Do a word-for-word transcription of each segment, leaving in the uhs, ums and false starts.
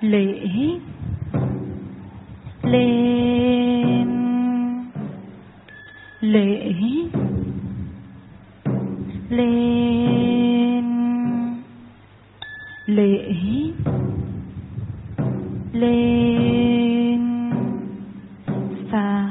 lễ lên, lễ lên, lễ lên, xá.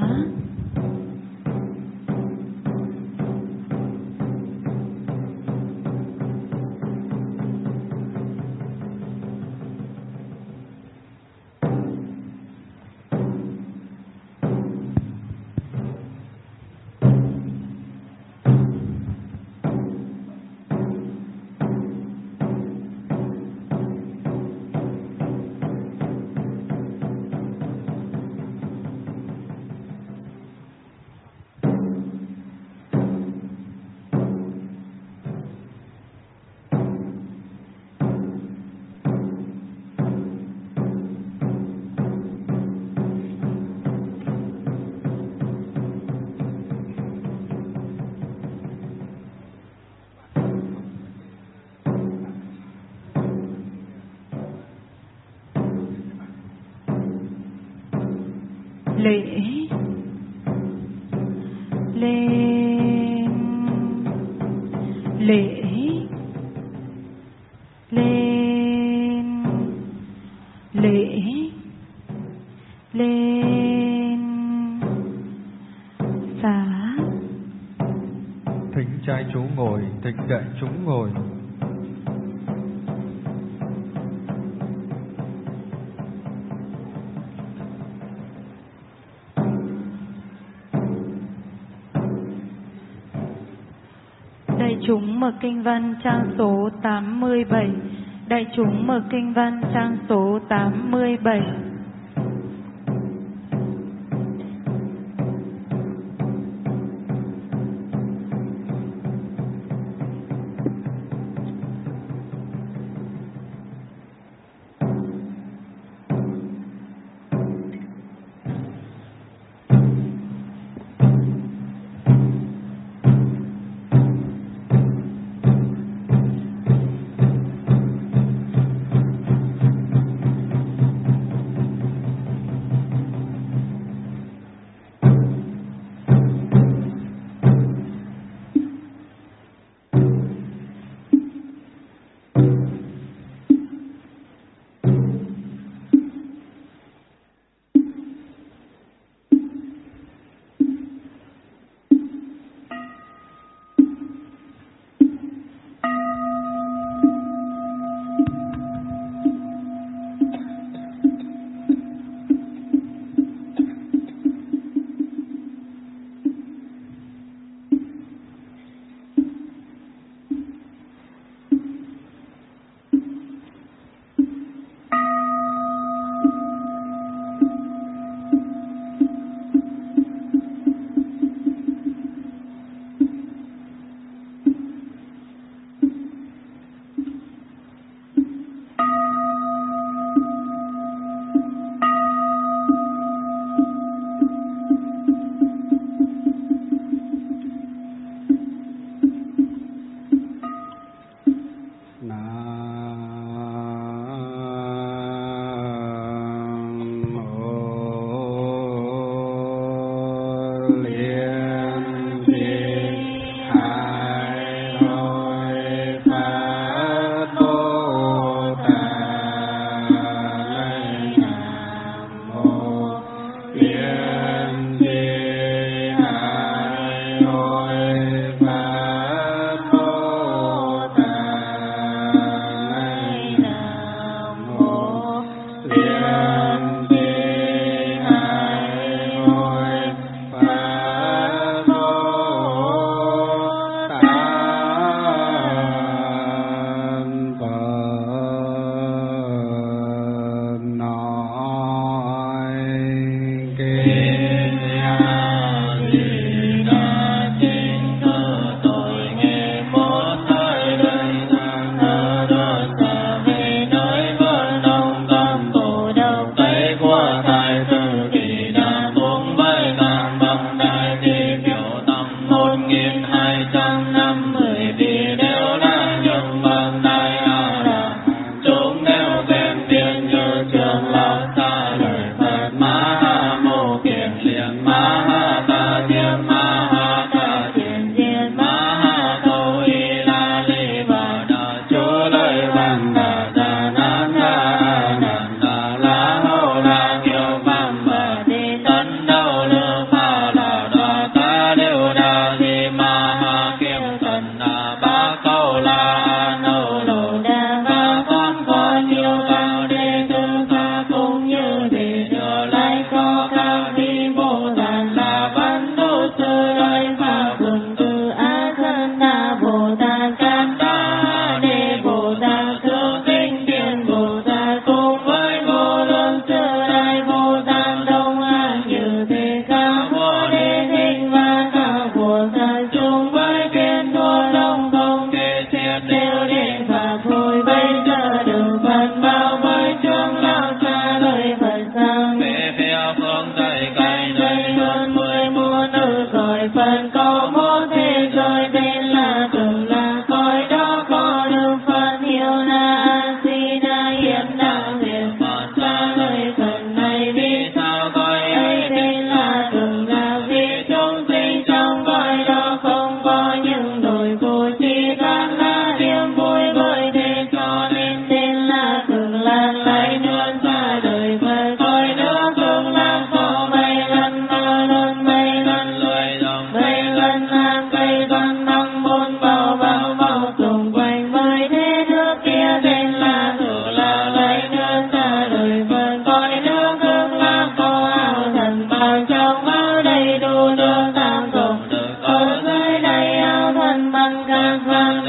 Lễ lên, lễ lên, lễ lên, xá. Thỉnh trai chú ngồi, thỉnh đại chúng ngồi. Đại chúng mở kinh văn trang số tám mươi bảy. Đại chúng mở kinh văn trang số tám mươi bảy.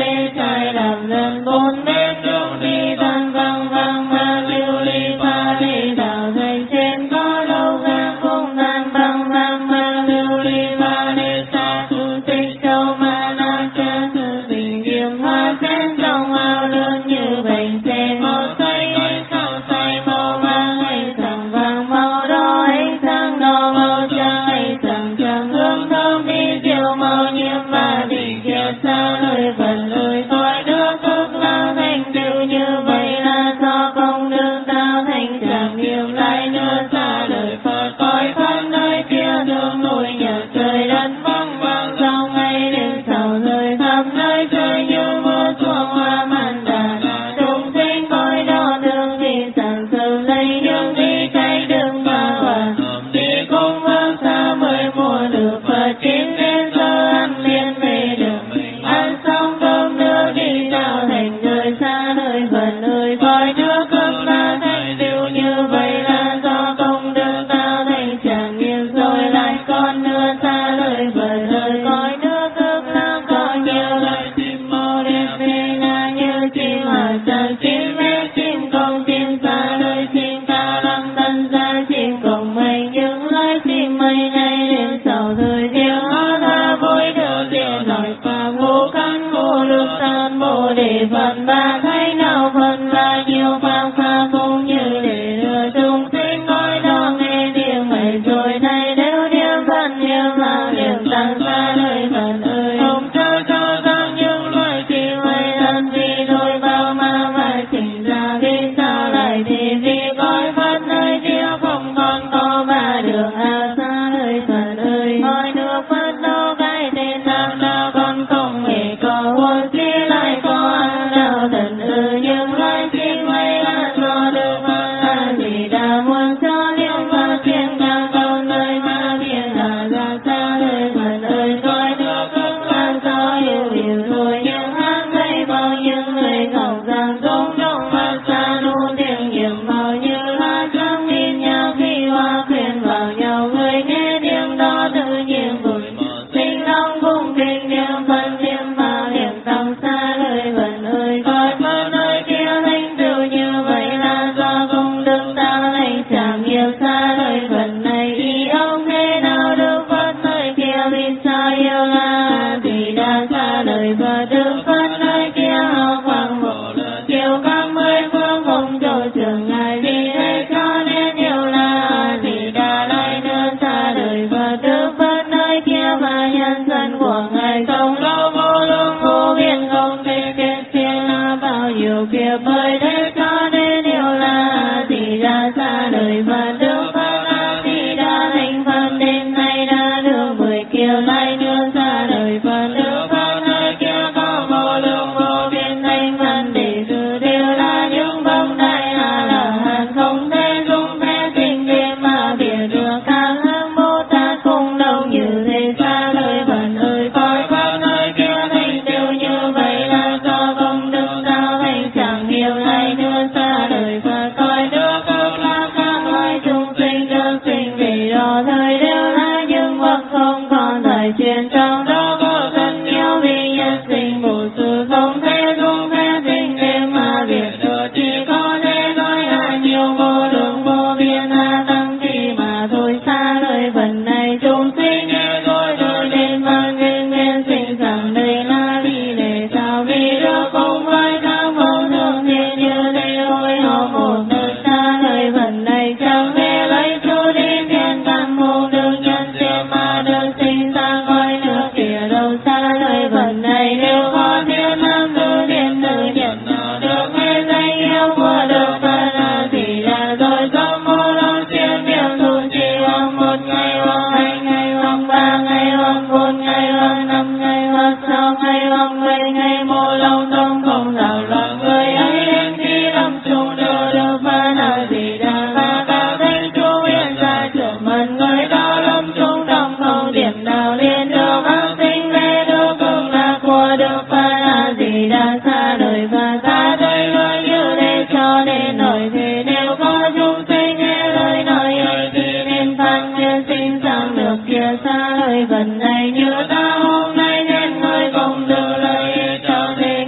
bê trai làm lần bốn bếp nước đi tăng vang vang ma lưu ly pha đi tạo thành trên có lâu ga không gian vang vang ma lưu ly pha đi xa su tích châu ma na cha sư tình kiềm hoa sen trong ao lớn như bánh xe màu xanh ánh sao say màu vàng ánh sáng vàng màu đỏ ánh sáng đỏ màu trắng ánh sáng trắng hương thơm đi diệu màu nhiệm và đi kia xa lời phần lời khói nước thức lao thành tựu như vậy là do công đức tạo thành tràng niệm lại nữa xa lời Phật cõi thân nơi kia đường núi nhờ trời đất vắng vang sau ngày đêm sau rơi khắp nơi trời như mưa xuống hoa màn đà chúng sinh cõi đó đường đi sản sự lấy đường đi cháy đường mà hòa đi không vang xa mới mua được Phật chín đến giờ ăn liền về được ăn xong cơm nước đi tạo thành nơi xa nơi phần nơi khói nước cực là thành tựu như vậy là do công đức tạo thành tràng niệm rồi lại còn nữa xa lời phần lời khói nước cực là có nhiều lời chim màu đẹp về là như chim hải sản chim bé chim công chim xa lời chim ca lăng tân ra chim công mây những lời chim mây này đến sau thời tiếng hót là vui được tiền nói và ngũ căn ngũ lực tan bồ đề phần ba thấy nào phần là nhiều phàm pha cũng như để đưa chúng sinh coi đó nghe tiếng mày rồi này nếu niệm phần niệm là niệm tăng xa lời phần ơi không cho cho rằng những loài chim mây thân vì thôi bao ma mà chỉnh ra vì sao lại thì vì coi Phật nơi kia không còn có ba đường à xa lời phần ơi hỏi nước Phật đâu cái tên nam nào còn không hề có huống chi lại có ăn đạo thần ư những loài chim mây là do được Phật a di đà muốn cho liễu và thiên càng cầu nơi ma thiên là ra xa lời Phật ơi coi nước cực là do hiểu hiểu thôi những hát mây bao những người ngọc giang giống trong và xa luôn tiếng nhiệm màu như lá trắng nhìn nhau khi hoa khuyên vào nhau người nghe tiếng đó tự nhiên vui sinh long cung kinh niệm phân niệm mà niệm tăng xa lời Phật ơi coi Phật nơi kia thành tựu như vậy là do công đức tạo thành tràng nghiệp xa lời Phật này thì ông thế nào được Phật nơi kia vì sao yêu là thì đã xa lời Phật được Phật nơi kia hào quang bộ lửa chiều các mươi phương không chỗ trường ngài vì thế cho nên yêu là thì đã lại nữa xa lời Phật được Phật nơi kia và nhân dân của ngài không lâu vô lượng vô biên không thể kết thiên là bao nhiêu kiếp bởi thế cho nên yêu là thì đã xa lời Phật được Phật là thì đã thành Phật đến nay đã được mười kiều lại nữa xa lời Phật được Phật nơi kia có vô lượng vô biên thành Phật để sự đều là những bậc đại a la hán không thể dùng thể tình để mà biết được các hương Bồ Tát không đâu như thế xa lời Phật ơi coi Phật nơi kia thành tựu như vậy là do công đức tạo thành chẳng hiểu lại nữa xa lời Phật coi nước cực là các loài chúng sinh được sinh vì đó thời đều là những bậc không còn thời truyền trong đó có rất nhiều vì nhân sinh bổ sự không thể dùng thể tình để mà biết được chỉ có thể nói là nhiều vô lượng vô biên a tăng chỉ mà thôi xa lời Phật này chúng sinh nghe rồi đời đến vang lên nguyên sinh rằng đây là vì để sao vì được cùng với các mẫu thường thiên như thế hồi hộp một nơi xa lời Phật này chẳng thể lấy chú đi thiên tăng môn được nhân thiên mà được sinh ra coi nước kia đâu xa lời Phật này nếu có thiên nam nữ thiên nữ nhân nào được nghe danh yêu của được Phật là thì là rồi trong vô lượng thiên niệm tu trì hoặc một ngày hoặc hai ngày hoặc ba ngày hoặc bốn ngày hoặc năm ngày hoặc sáu ngày hoặc mười ngày một lâu không không nào là người ấy đến khi lâm chung đều được Phật là thì đà và ta thấy chú hiện ra trước mặt người đó lâm chung đồng không điểm nào liên được an sinh lễ được cực lạc của được Phật là thì đà xa đời và ta thấy người như thế cho nên nói thế nếu có chúng sinh nghe lời nói ấy thì nên phán nguyên sinh sang được kia xa lời Phật này như ta hôm nay nên người không được lời cho thế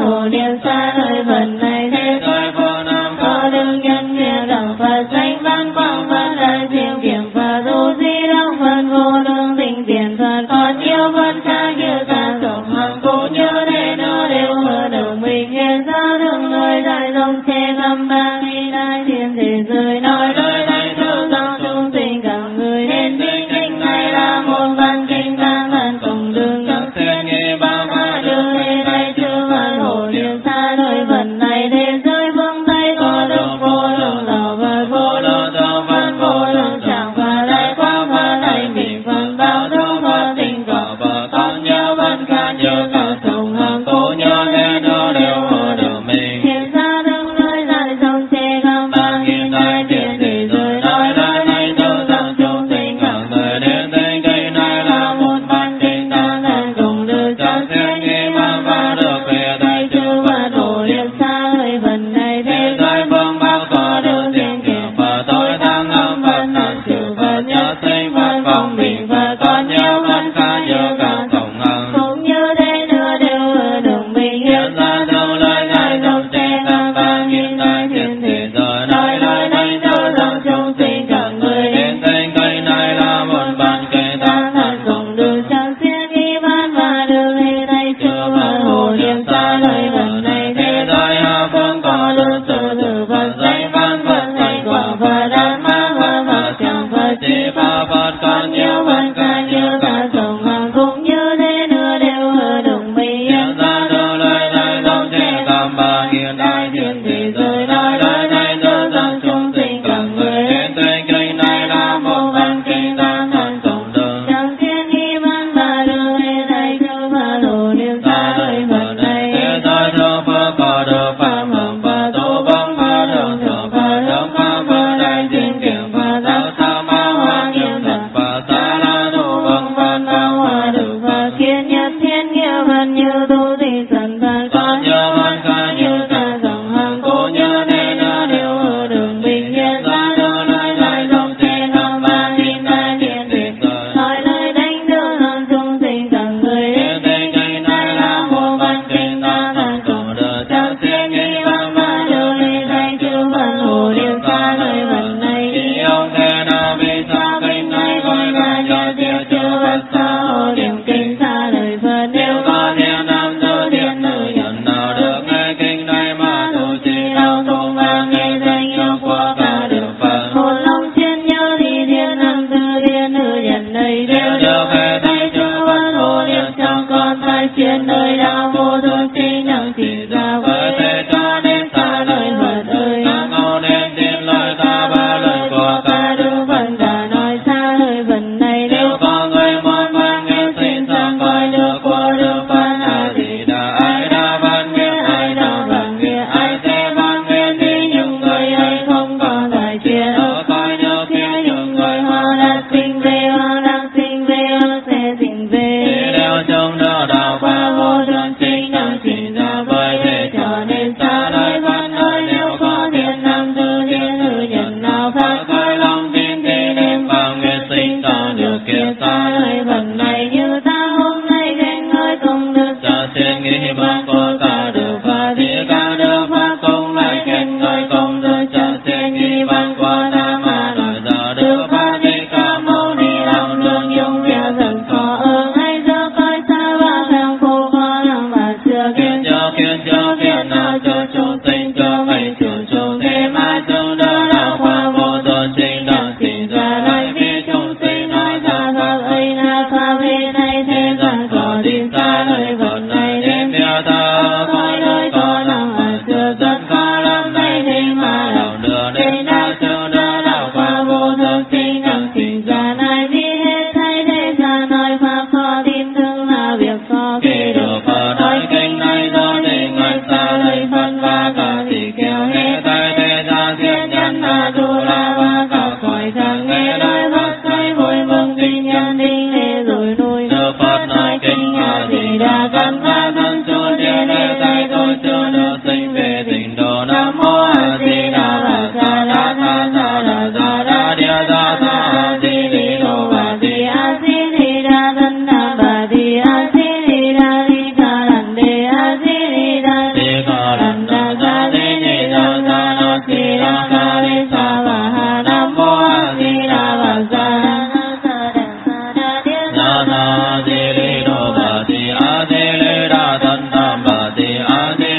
hộ niệm xa lời phần này thế giới phương Nam có đương nhân nghĩa đẳng Phật sanh văn quang Phật đại diệu kiểm Phật tu di đắc Phật vô lượng tình tiền Phật còn nhiều Phật khác như ta tổng hằng cũng như thế nó đều ở đường mình hiện ra đường người đại dòng che ngâm ba nghi đại thiên thế giới nói lời đại thương tăng chúng sinh cả người nên kinh kinh này là một văn kinh tăng thần cùng đường các thiên nghe ba ma đường lê đại chư Phật hộ niệm xa đời Phật này thế giới phương Tây có đường vô lượng đạo Phật vô lượng thọ Phật vô lượng chẳng Phật đại quang Phật đại bình Phật bao dung Phật tình cỏ Phật con nhớ Phật ca nhớ cả sông hằng cố nhớ thế nó đều ở đường mình hiện ra đường nơi đại dòng che ngâm ba nghìn đại thiên thế giới nói lời này tự tăng chúng sinh cả người đến tên cây này là một văn kinh tăng thần cùng được chẳng thiên nghi mà và được về đại chư Phật hộ niệm xa lời Phật này thế giới phương Bắc có đường thiên kiểm Phật tối thắng âm Phật nạn chư Phật nhớ sinh Phật phong bình Phật con nhớ Phật ca nhớ cả tổng hằng cũng như thế nữa đều ở đường mình hiện ra đâu lời ngài dòng che ngâm ba nghìn đại thiên thế giới nói lời này đâu rằng chúng sinh cả người đến tên cây này là một bản cây tăng thần cùng đường chẳng xiên nghi văn và đường lê đại chư Phật hộ niệm xa lời Phật này thế giới hạ phương có đường sự tử Phật danh văn Phật danh quảng Phật đan ma Phật Phật chẳng Phật chỉ ba Phật còn nhiều Phật ca như cả sông hằng cũng như thế nữa đều ở đường mình hiện ra đâu lời này dòng che ngâm ba nghìn đại thiên thế giới nói lời này đâu rằng chúng sinh cả người đến tên cây này là một văn kinh tăng thần cùng đường chẳng thiên nghi văn và đường lê đại chư Phật hộ niệm xa lời Phật này thế giới thượng Phật có được pháp hồng Phật tu bóng Phật đường thượng Phật đông pháp Phật đại thiên kiểm Phật giáo sa ma hoa nghiêm Phật Phật ta la tu bóng Phật cao hoa đường Phật kiên nhất thiên nghĩa Phật như tu thị thần Phật con nhớ Phật ca như ta dòng hằng cố nhớ thế nó đều ở đường bình hiện ra đâu lời lại dòng che ngâm ba nghìn đại thiên thế giới nói lời đánh đưa lòng chúng sinh cả người đến tên cây này là một văn kinh tăng thần cùng được chẳng thiên nghi văn và đường lê đại chư Phật hộ niệm xa lời Phật này chỉ ông thế nào vì sao kinh này gọi là nhớ tiêu chư Phật xa hộ niệm kinh xa lời Phật nếu có thiên nam tử thiên nữ nhân nào được nghe kinh này mà tu trì đâu tung vang nghe danh yêu của cả được Phật một lòng chuyên nhớ thì thiên nam tử thiên nữ nhân này đều được về tay chư Phật hộ niệm trong con tai chuyên nơi đạo vô thường chính năng chỉ ra với thế cho nên xa lời Phật ơi nam mô nên tin lời ta ba lời của ta đức Phật đã nói xa lời Phật này nếu có người muốn mang nghe xin sang coi được của đức Phật a di đà ai đa văn nghe ai đa văn nghe ai sẽ văn nghe thì những người ấy không có tài chuyên ở coi nhớ kia những người họ đã sinh về họ đang sinh về họ sẽ sinh về thì đều trong đó đạo qua vô thường chính đang sinh ra bởi thế cho nên xa lời Phật ơi nếu có thiên nam tử thiên nữ nhân nào phát khởi lòng tin thì nên vào nguyện sinh tạo điều kiện xa lời Phật này như ta hôm nay khen ngợi công đức cho thiên nghĩ bằng của cả được Phật thì cả được Phật cũng lại khen ngợi công đức cho thiên nghĩ bằng của ta mà nói giờ được Phật thì cả mâu ni lòng lương dung kia thần có ơn hay giờ coi xa và theo khổ có lòng và xưa kiến cho kiến cho kiến nào cho chúng sinh cho mấy chúng chúng thế mà chúng đỡ đạo khoa vô tuần sinh đạo sinh ra lại vì chúng sinh nói ra pháp ấy là pháp hệ này thế gian có tin xa lời Phật này đến theo ta coi lời có lòng và xưa rất khó lắm này thế mà lòng đường đến đạo chúng đỡ đạo khoa vô thường sinh đạo sinh ra lại vì hết thay thế gian nói pháp khó tin thương là việc khó khi được Phật nói kinh này do để ngài xa lời Phật và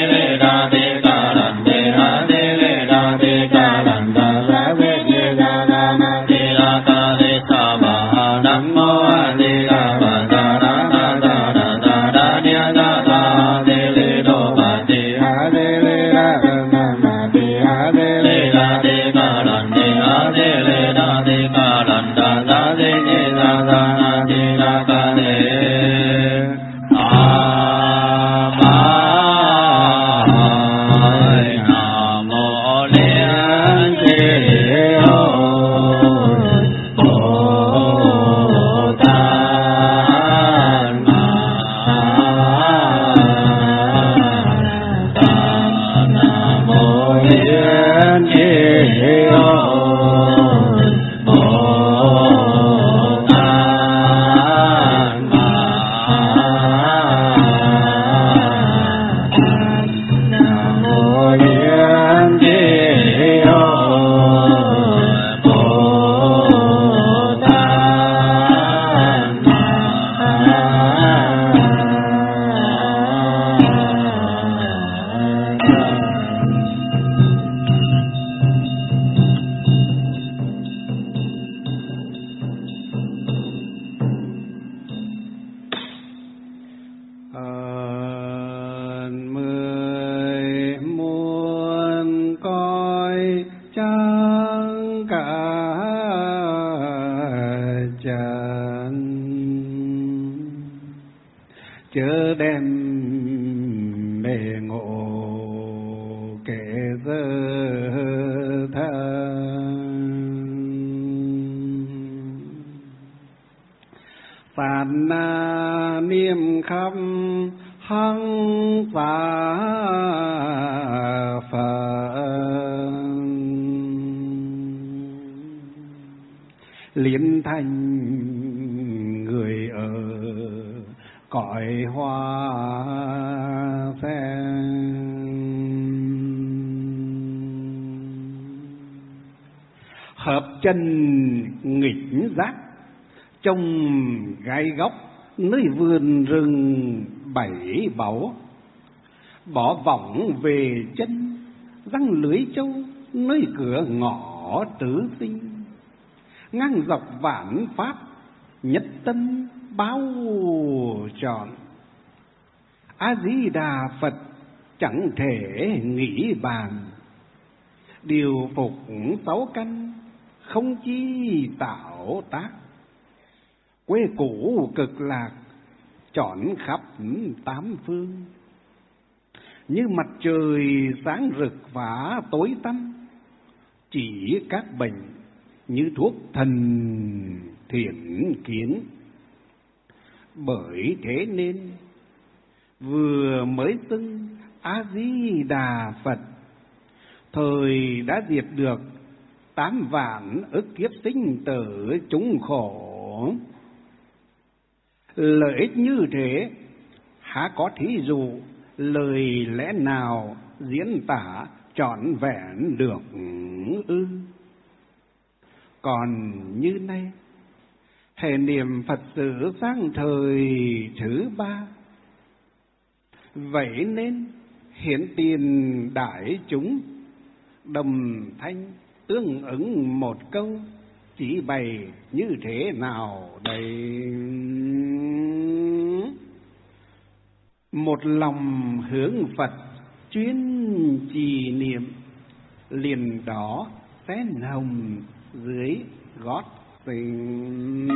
lê đa tê ca đàn tê đa tê lê đa tê ca đàn đa la ve tê đa đa na tê đa ca tê sa ba nam mô a di đà phật đa đa đa đa đa đa đa đa đa đa tê lê đô ba tê a tê lê đa na na tê a tê lê đa tê ca đàn tê a tê lê đa tê ca đàn đa đa tê tê đa đa na tê đa ca tê Liễn thành người ở cõi hoa sen, hợp chân nghịch giác trong gai góc nơi vườn rừng bảy báu, bỏ võng về chân răng lưới châu nơi cửa ngõ tứ sinh, ngang dọc vạn pháp nhất tâm bao trọn. A Di Đà Phật chẳng thể nghĩ bàn, điều phục sáu căn không chi tạo tác, quê cũ cực lạc trọn khắp tám phương, như mặt trời sáng rực và tối tăm, chỉ các bệnh như thuốc thần thiện kiến. Bởi thế nên vừa mới xưng A Di Đà Phật, thời đã diệt được tám vạn ức kiếp sinh tử chúng khổ. Lợi ích như thế há có thí dụ lời lẽ nào diễn tả trọn vẹn được ư? Còn như nay, hệ niệm Phật sự sang thời thứ ba, vậy nên hiển tiền đại chúng đồng thanh tương ứng một câu, chỉ bày như thế nào đây? Một lòng hướng Phật chuyên trì niệm, liền đó sen hồng dưới gót tình.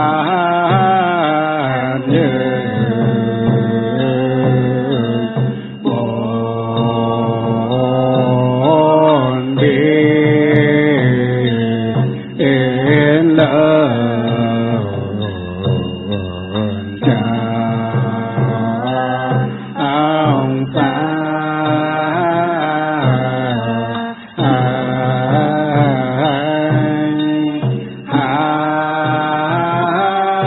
Hãy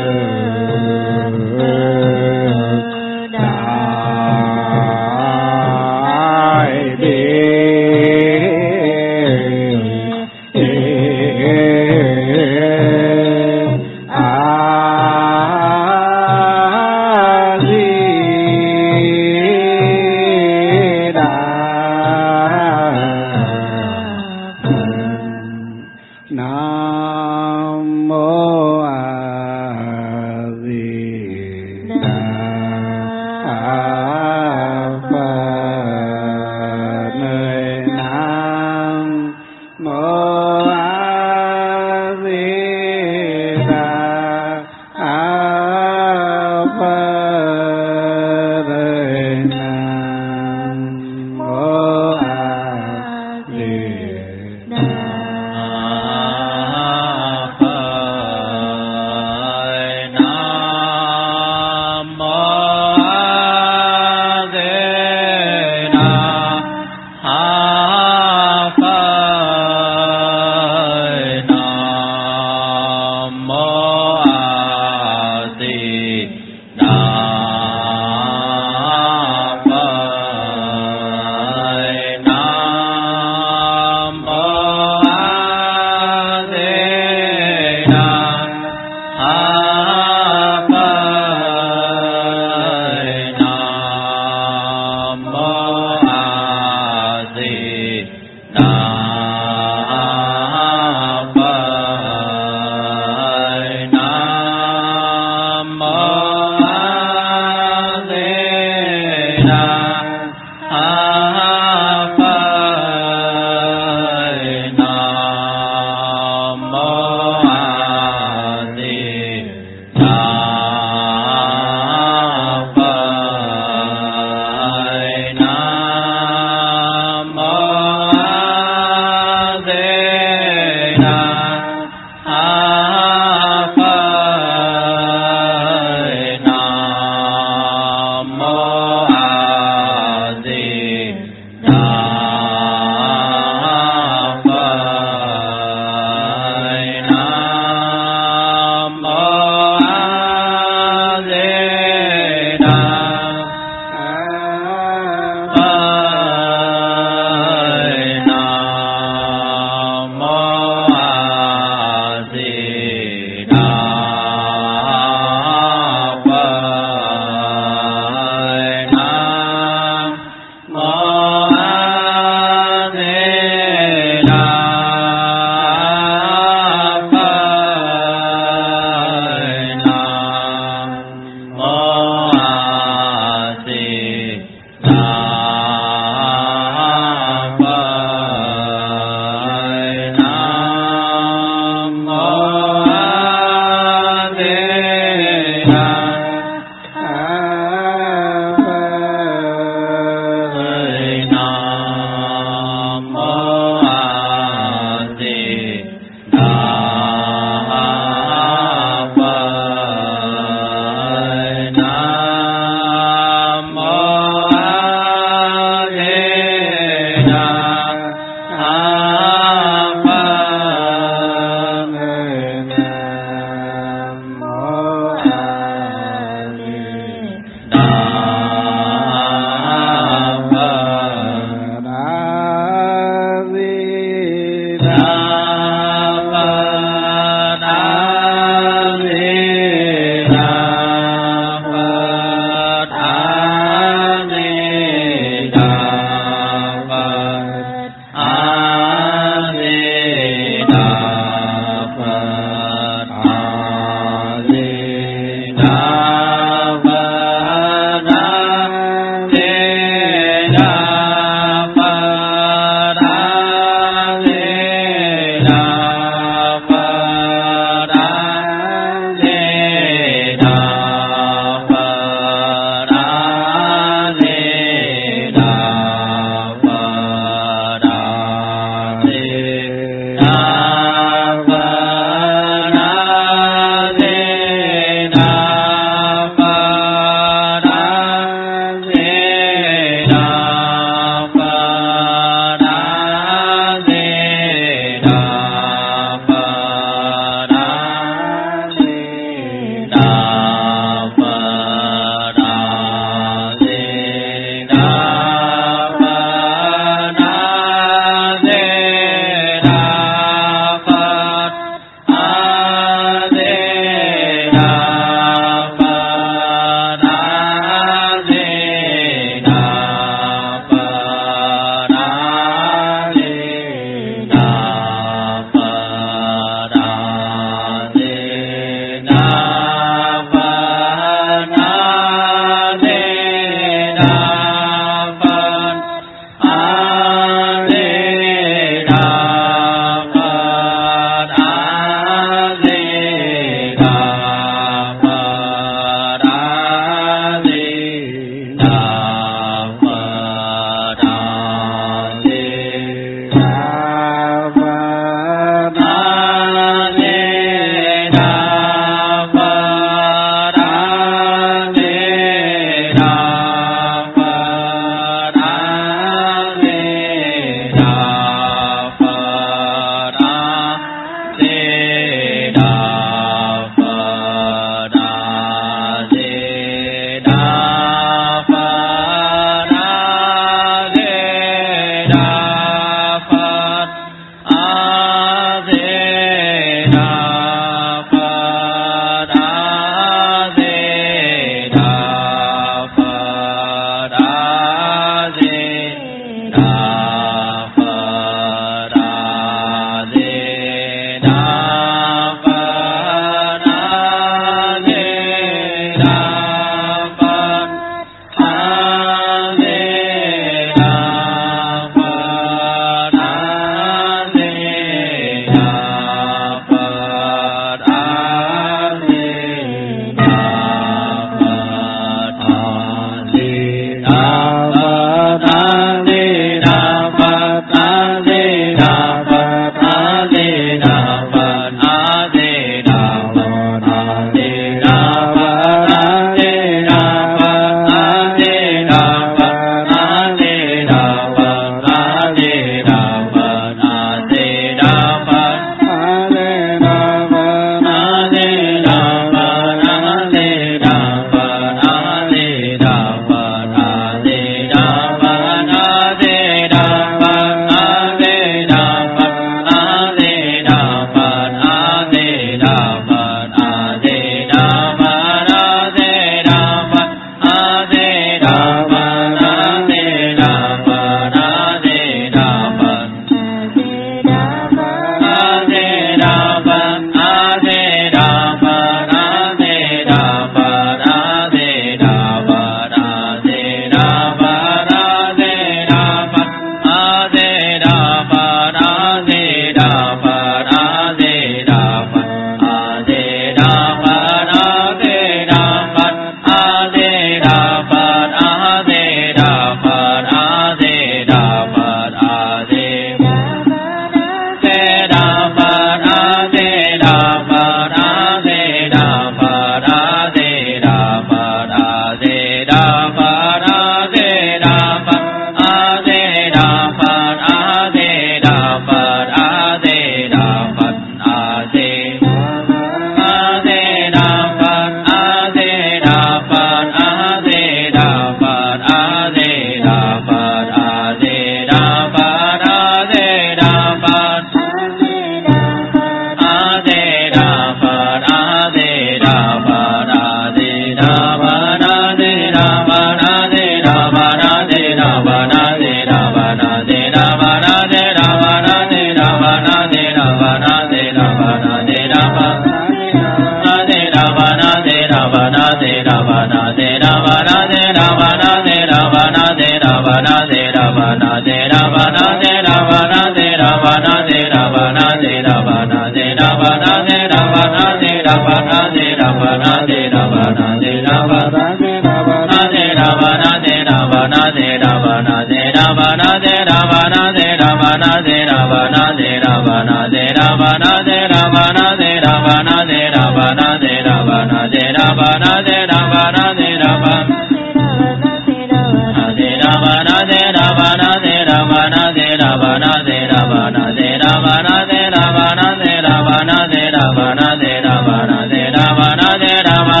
Ravana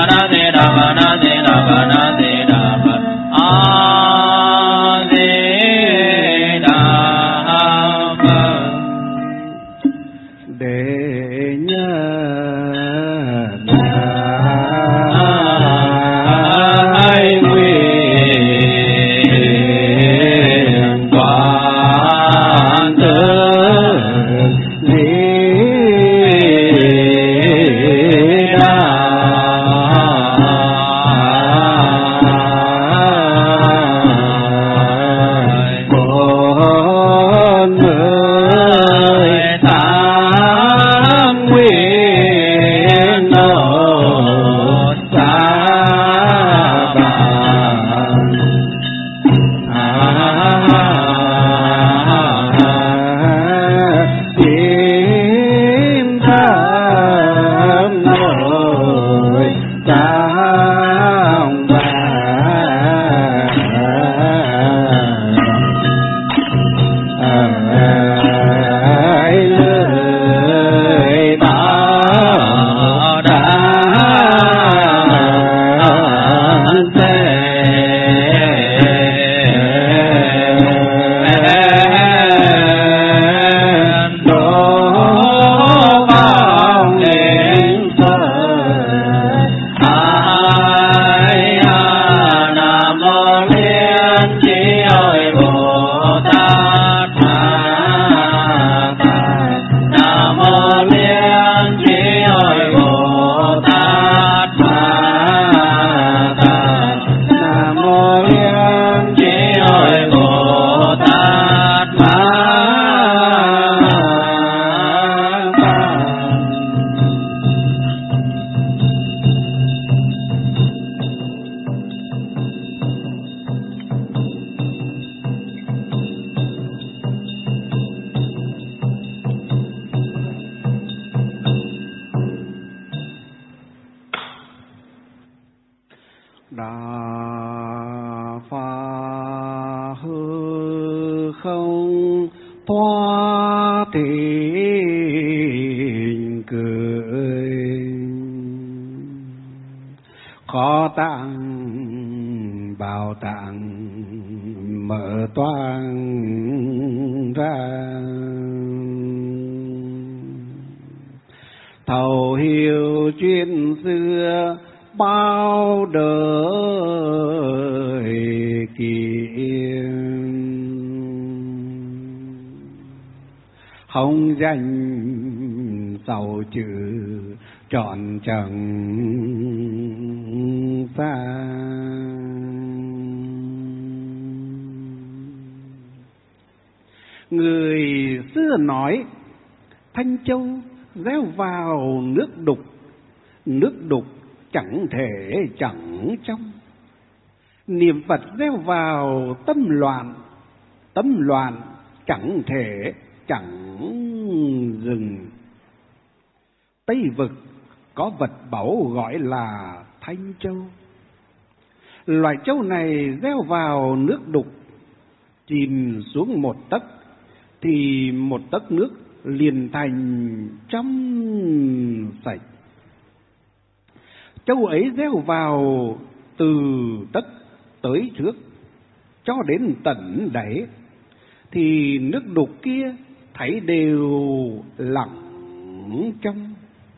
Niệm Phật gieo vào tâm loạn, tâm loạn chẳng thể chẳng dừng. Tây vực có vật báu gọi là Thanh Châu. Loại châu này gieo vào nước đục, chìm xuống một tấc thì một tấc nước liền thành trong sạch. Châu ấy gieo vào từ tấc tới trước cho đến tận đáy thì nước đục kia thấy đều lặng trong.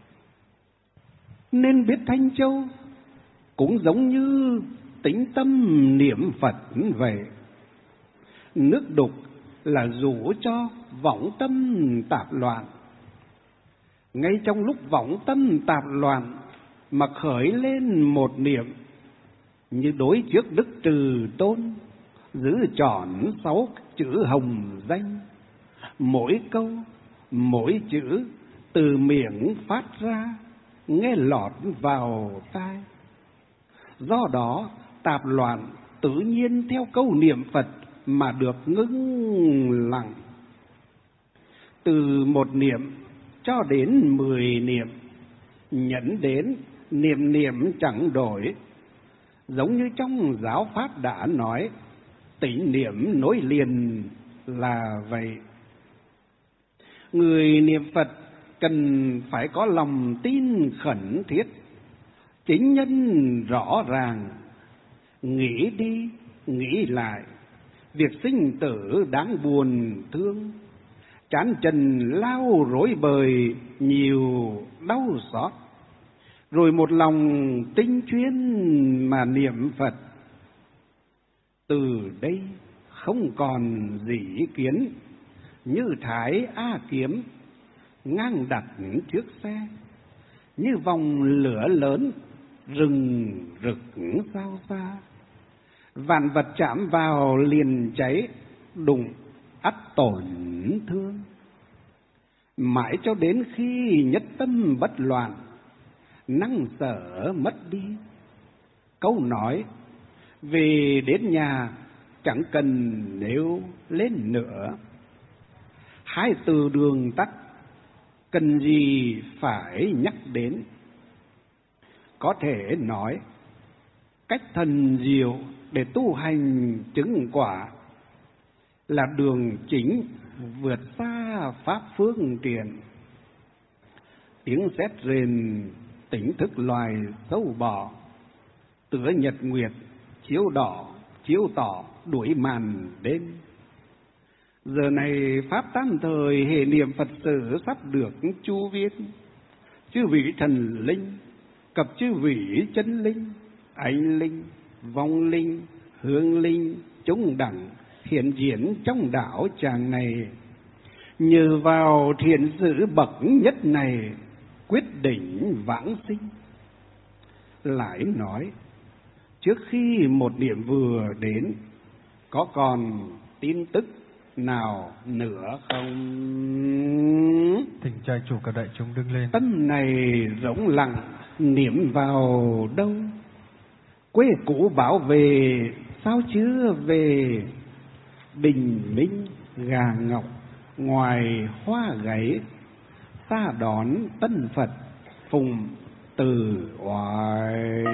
Nên biết Thanh Châu cũng giống như tĩnh tâm niệm Phật vậy. Nước đục là dụ cho vọng tâm tạp loạn. Ngay trong lúc vọng tâm tạp loạn mà khởi lên một niệm, như đối trước Đức Từ Tôn giữ trọn sáu chữ hồng danh, mỗi câu mỗi chữ từ miệng phát ra nghe lọt vào tai. Do đó tạp loạn tự nhiên theo câu niệm Phật mà được ngưng lặng. Từ một niệm cho đến mười niệm, nhẫn đến niệm niệm chẳng đổi. Giống như trong giáo pháp đã nói, tĩnh niệm nối liền là vậy. Người niệm Phật cần phải có lòng tin khẩn thiết, chính nhân rõ ràng, nghĩ đi nghĩ lại, việc sinh tử đáng buồn thương, chán trần lao rối bời nhiều đau xót, rồi một lòng tinh chuyên mà niệm Phật. Từ đây không còn gì ý kiến, như thái A kiếm ngang đặt trước xe, như vòng lửa lớn rừng rực sao xa. Vạn vật chạm vào liền cháy, đụng ắt tổn thương. Mãi cho đến khi nhất tâm bất loạn, năng sở mất đi. Câu nói về đến nhà chẳng cần nêu lên nữa. Hai từ đường tắt cần gì phải nhắc đến. Có thể nói cách thần diệu để tu hành chứng quả là đường chính vượt xa pháp phương tiện. Tiếng sét rền tỉnh thức loài sâu bọ, tựa nhật nguyệt chiếu đỏ chiếu tỏ đuổi màn đêm. Giờ này pháp tam thời hệ niệm Phật sự sắp được chu viết. Chư vị thần linh cập chư vị chân linh, ánh linh, vong linh, hương linh, chúng đẳng hiện diễn trong đảo tràng này. Nhờ vào thiện sự bậc nhất này, quyết định vãng sinh. Lại nói, trước khi một niệm vừa đến, có còn tin tức nào nữa không? Thỉnh trai chủ cả đại chúng đứng lên. Tâm này rỗng lặng, niệm vào đâu? Quê cũ bảo về, sao chưa về? Bình minh gà ngọc, ngoài hoa gáy, xa đón tân Phật phùng từ oai.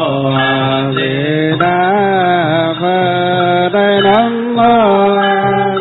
Nam mô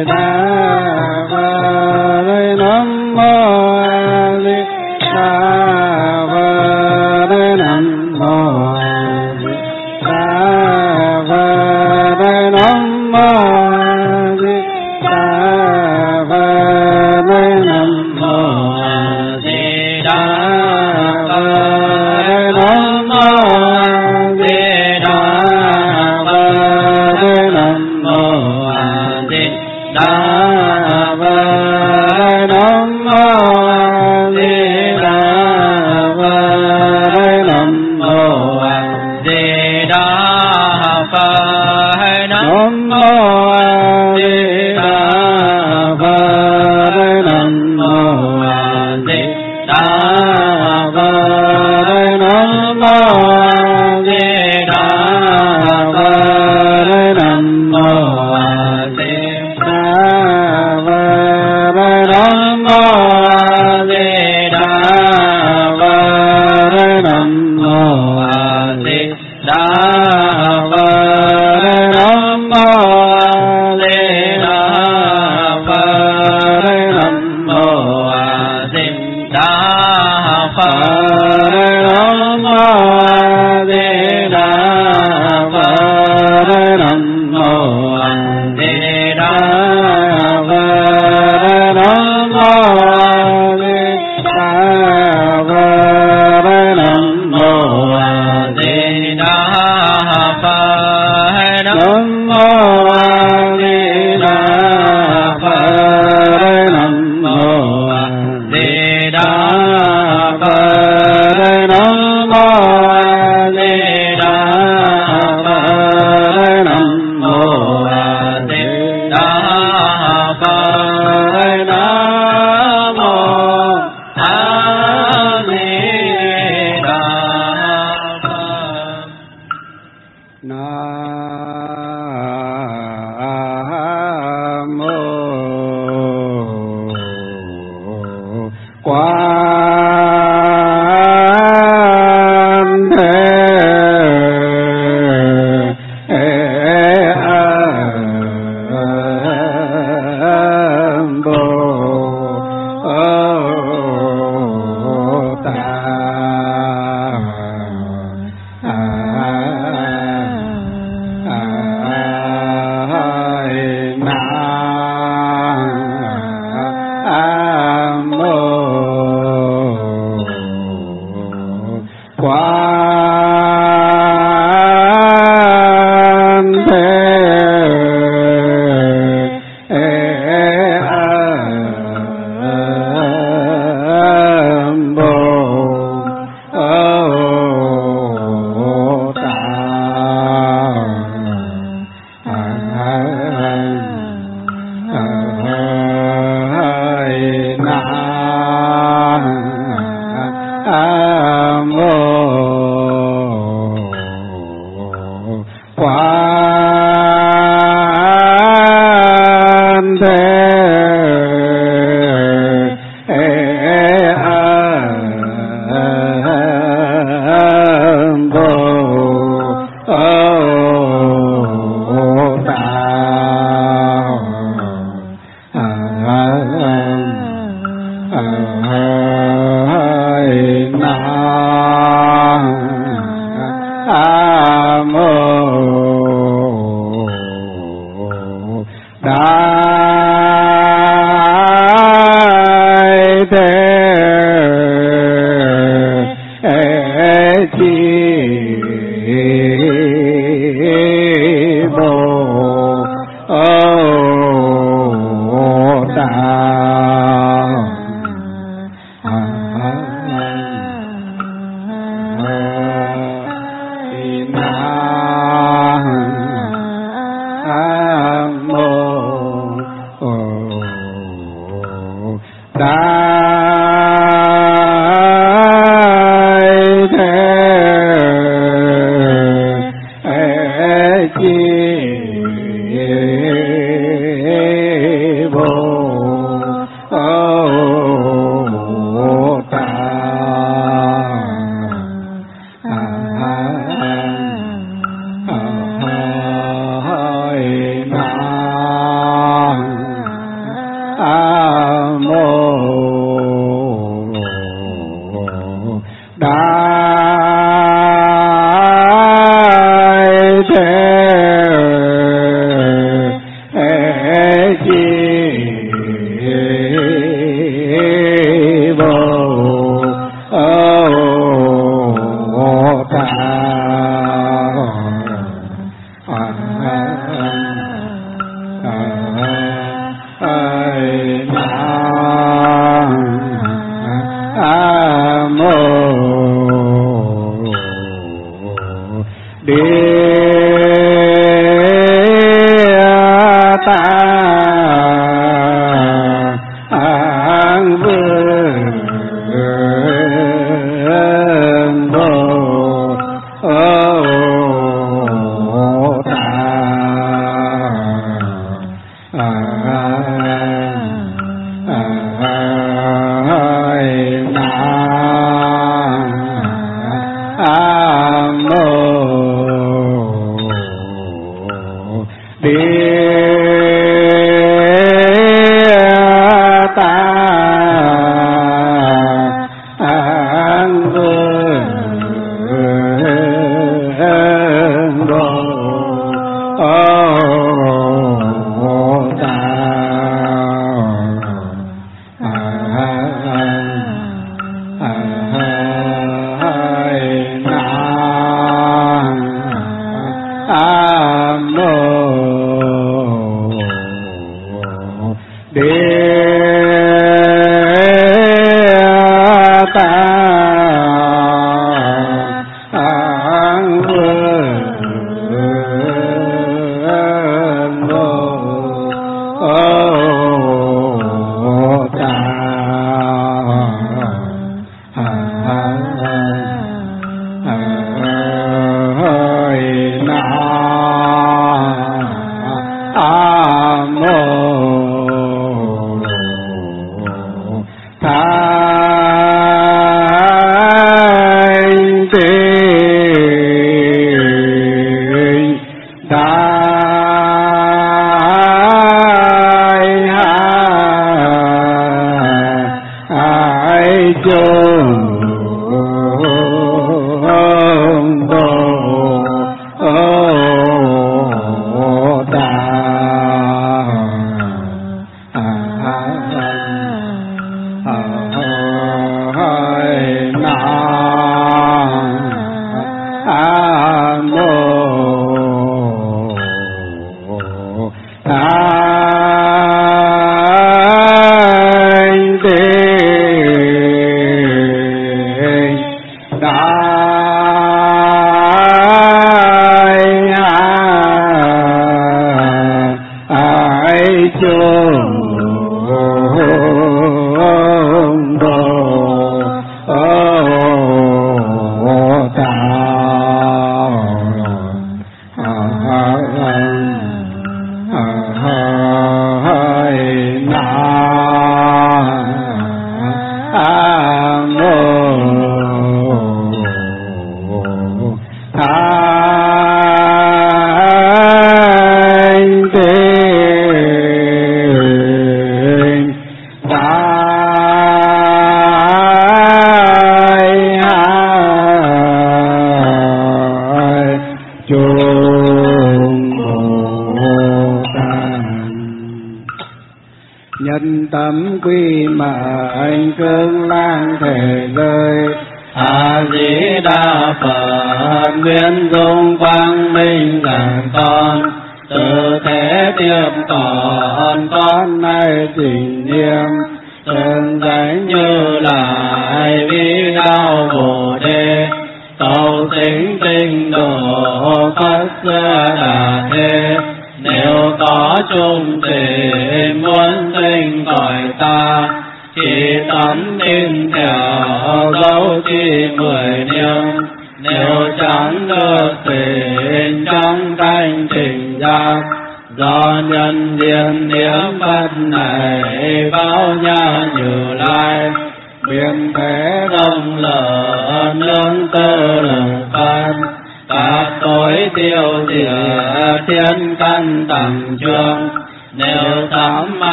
Đà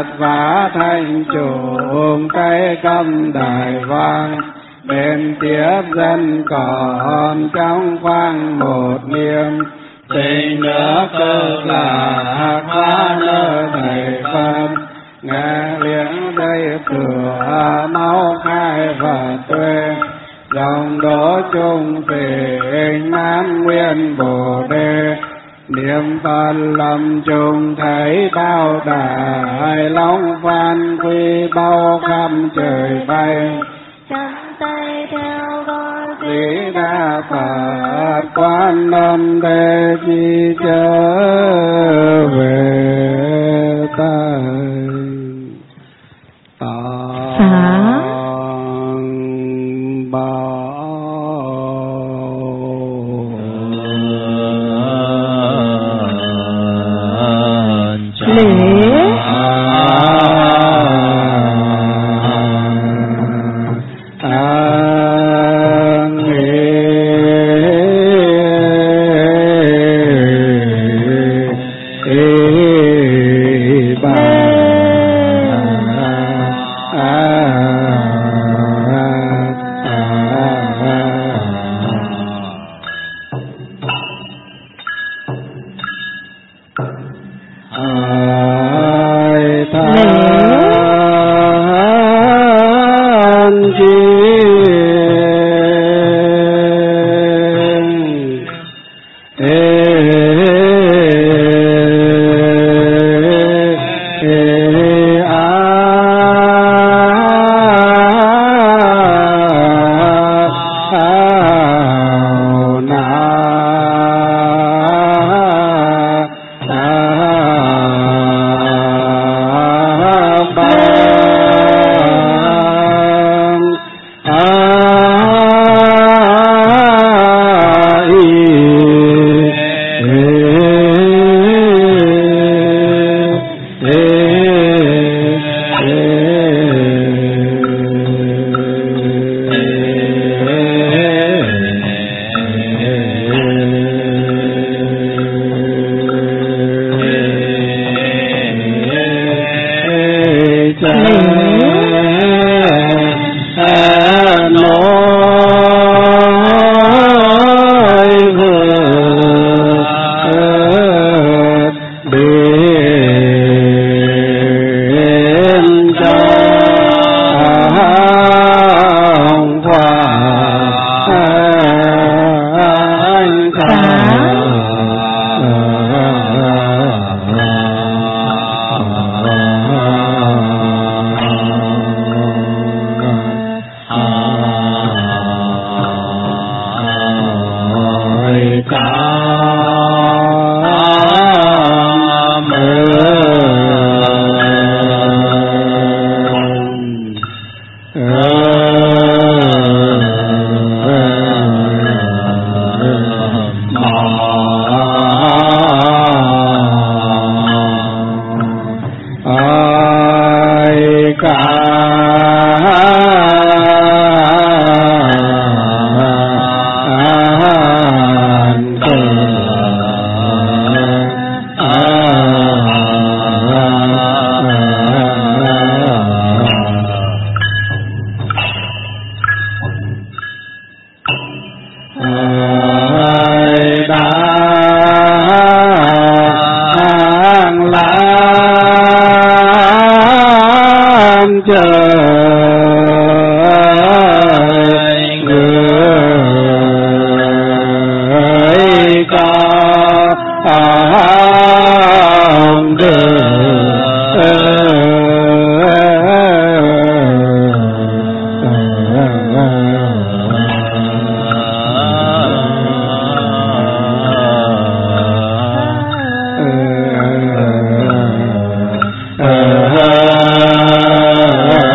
Phật và thành chúng cái cầm đài vang, bên tiếp dân còn trong khoang một niềm, tình nước cực lạc hóa nơi thầy Phật, nghe liếng đây cửa máu khai Phật tuệ, dòng đỗ chung tình mãn nguyên Bồ Đề, niệm Phật lâm chung thấy bao đại long phan quy bao khắp trời bay, chắp tay theo con Di Đà Phật Quan Âm Đề Chi trở về tay xá uh,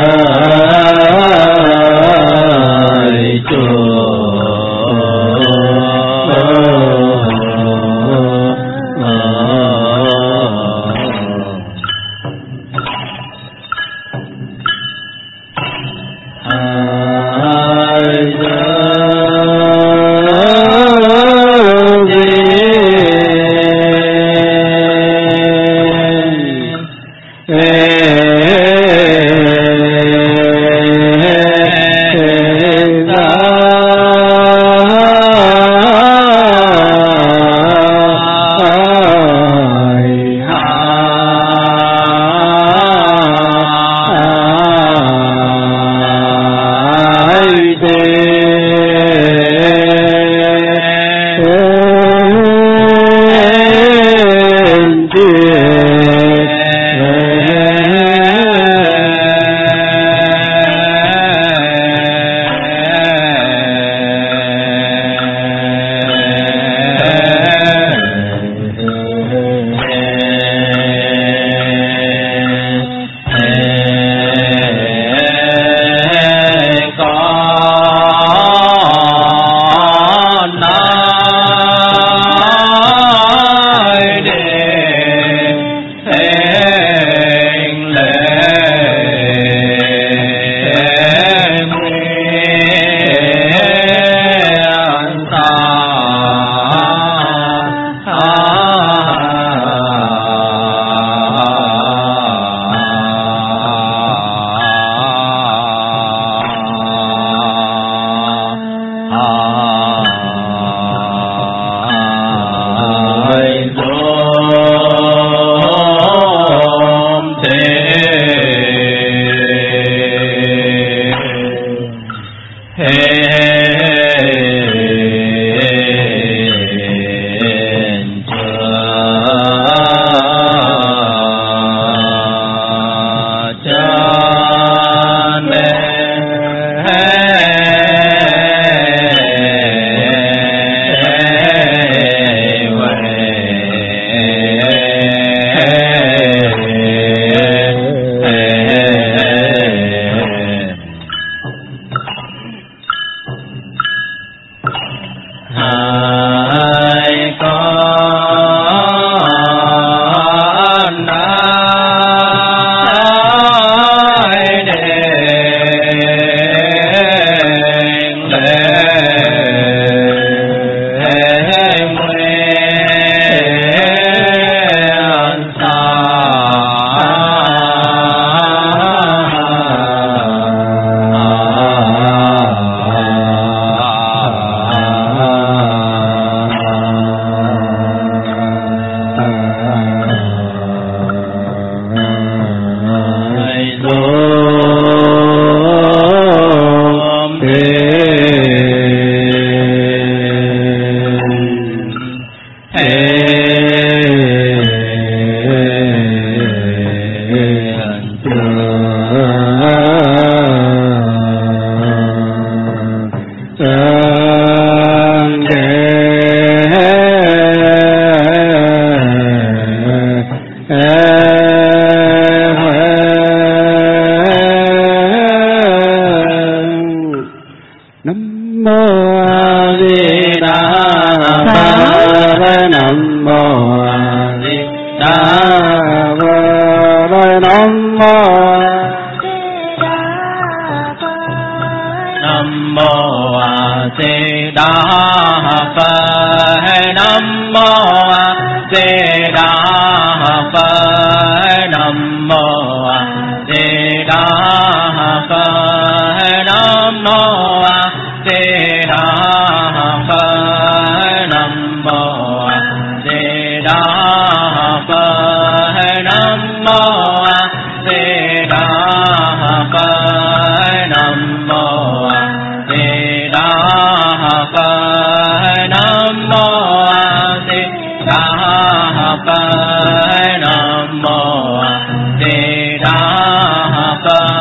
Nam mô A Di Đà Phật.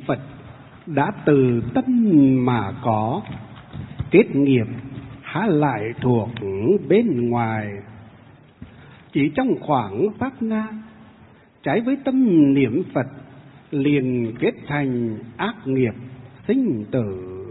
Phật đã từ tâm mà có, kết nghiệp há lại thuộc bên ngoài. Chỉ trong khoảng sát na, trái với tâm niệm Phật liền kết thành ác nghiệp sinh tử.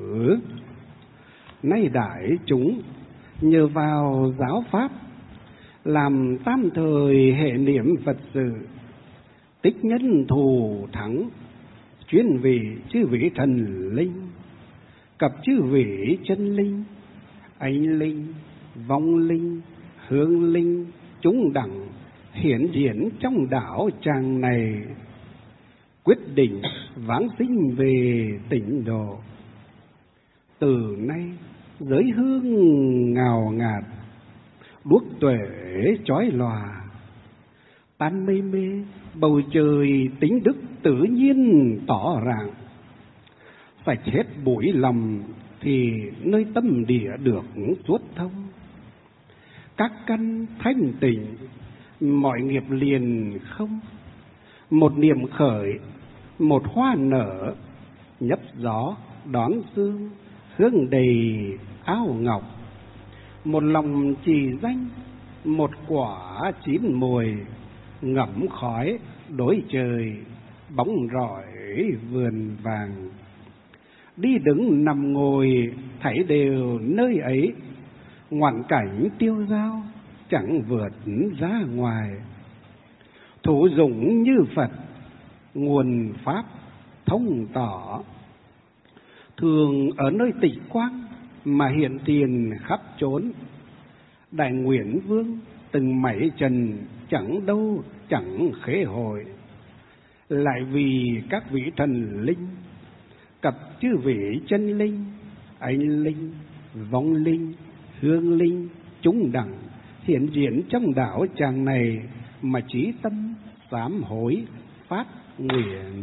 Nay đại chúng nhờ vào giáo pháp làm tam thời hệ niệm Phật sự, tích nhân thù thắng, chuyên vị chư vị thần linh, cập chư vị chân linh, anh linh, vong linh, hương linh, chúng đẳng hiển diễn trong đạo tràng này, quyết định vãng sinh về tịnh độ. Từ nay giới hương ngào ngạt, đuốc tuệ chói lòa, tan mây mê bầu trời tính đức tự nhiên tỏ ràng. Sạch hết bụi lầm thì nơi tâm địa được suốt thông, các căn thanh tịnh mọi nghiệp liền không. Một niệm khởi, một hoa nở, nhấp gió đón sương, hương đầy áo ngọc. Một lòng trì danh, một quả chín mùi, ngẫm khói đối trời, bóng rọi vườn vàng. Đi đứng nằm ngồi thảy đều nơi ấy, ngoạn cảnh tiêu dao chẳng vượt ra ngoài. Thủ dụng như Phật, nguồn pháp thông tỏ, thường ở nơi tịch quang mà hiện tiền khắp chốn. Đại Nguyện Vương từng mảy trần chẳng đâu chẳng khế hội, lại vì các vị thần linh, cặp chư vị chân linh, anh linh, vong linh, hương linh, chúng đẳng hiện diện trong đạo tràng này mà chí tâm sám hối phát nguyện.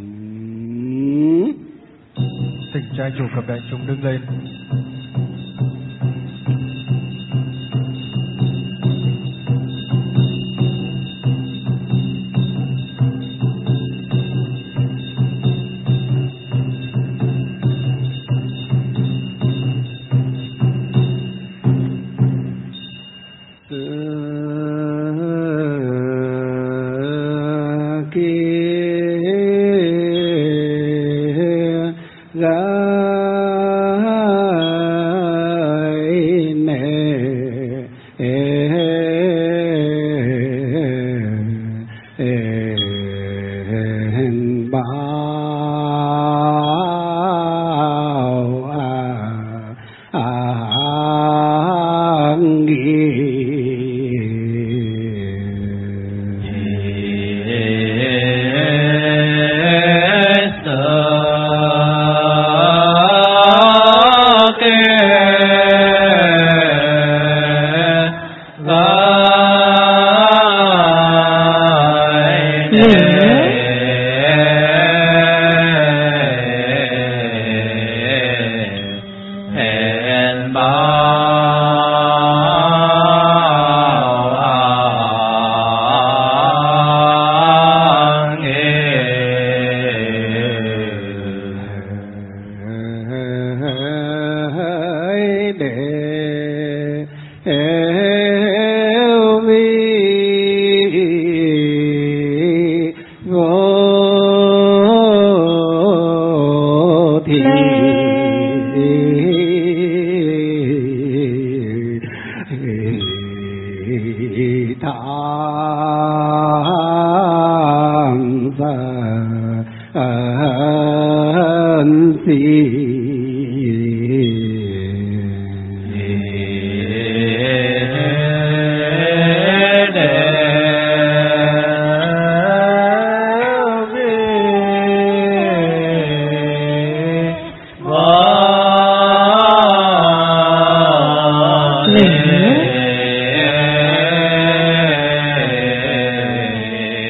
Thỉnh trai chủ cập đại chúng đứng lên.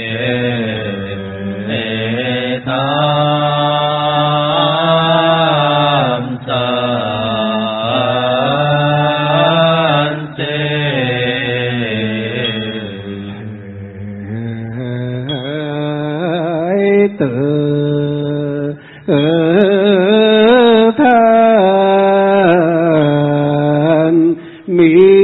ta thân miên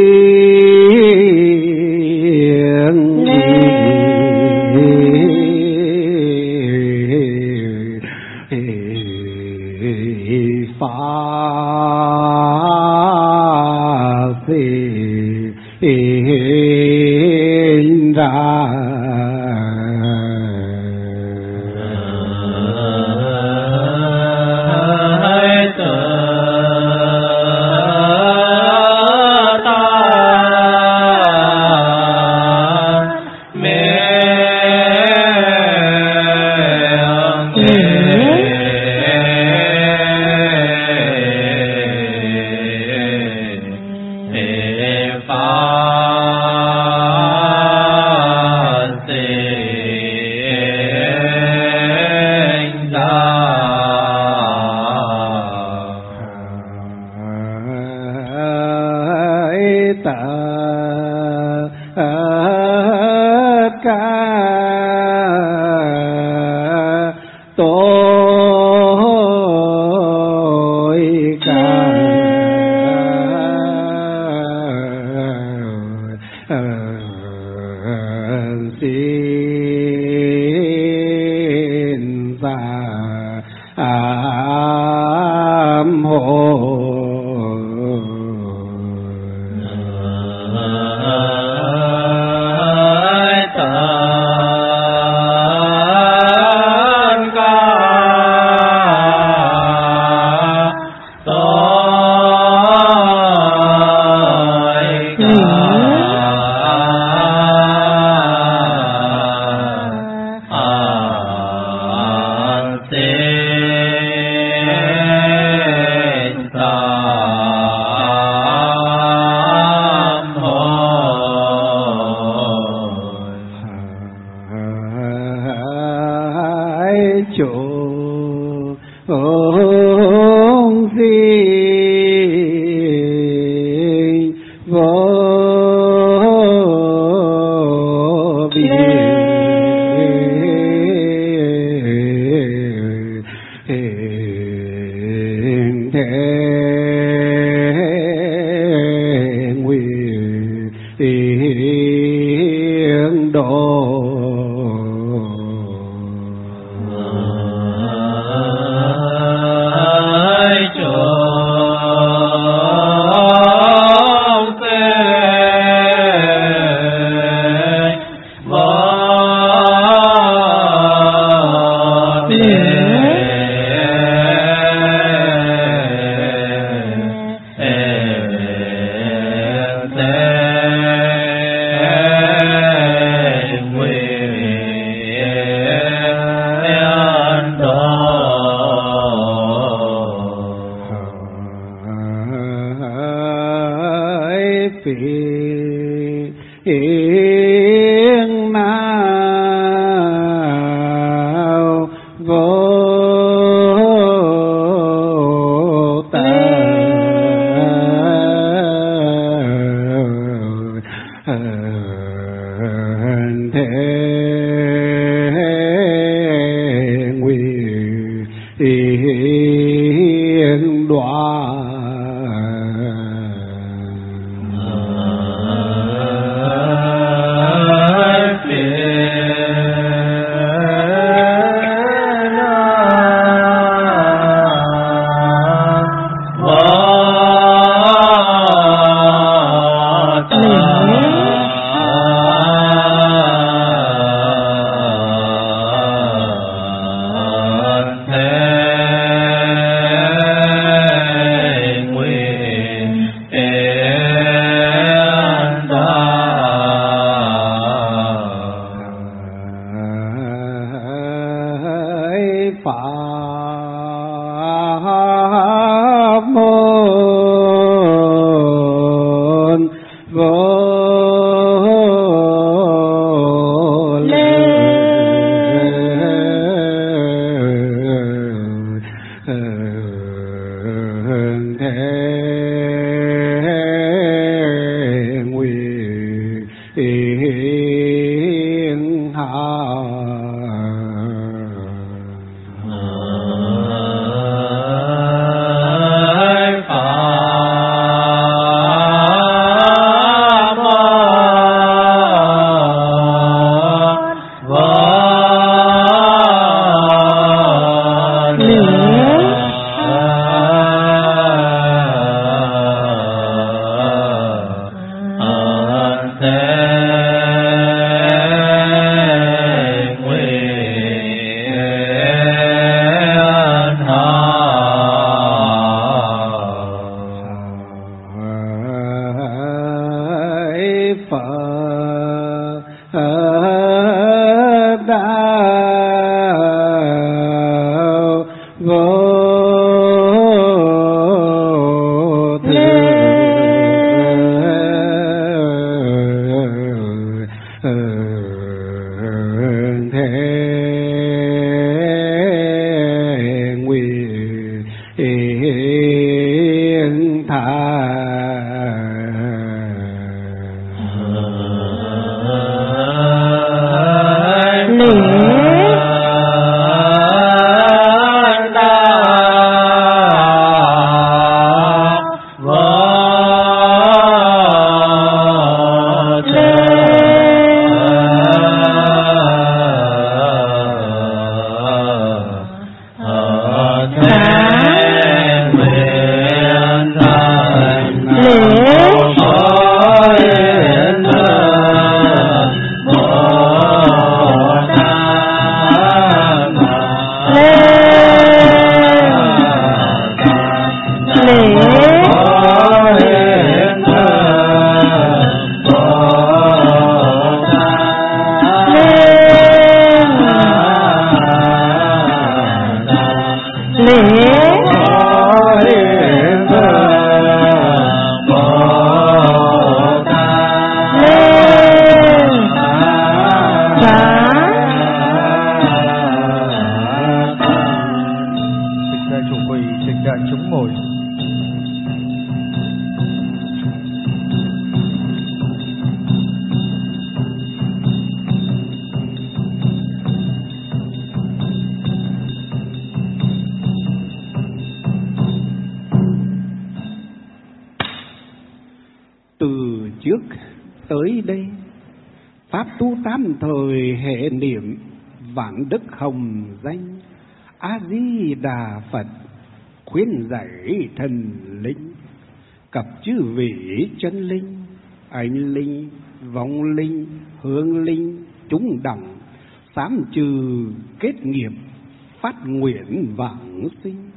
khuyên giải thần linh, cập chư vị chân linh, ánh linh, vong linh, hương linh, chúng đẳng, sám trừ kết nghiệp, phát nguyện vãng sinh.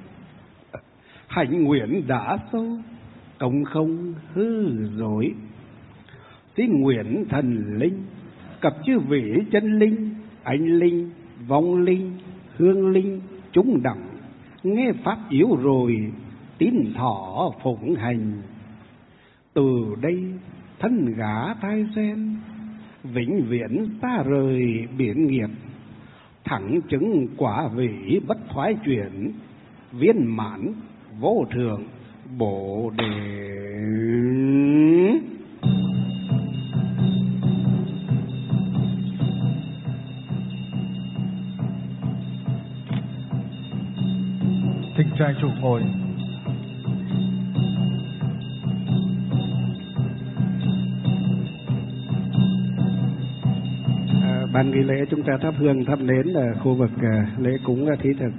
Hạnh nguyện đã sâu, công không hư dối. Xin nguyện thần linh, cập chư vị chân linh, ánh linh, vong linh, hương linh, chúng đẳng, nghe pháp yếu rồi, tín thọ phụng hành. Từ đây thân gã thai sen, vĩnh viễn xa rời biển nghiệp, thẳng chứng quả vị bất thoái chuyển, viên mãn vô thượng bồ đề. Thỉnh trai chủ ngồi. À, ban nghi lễ chúng ta thắp hương thắp nến là khu vực à, lễ cúng thí thực.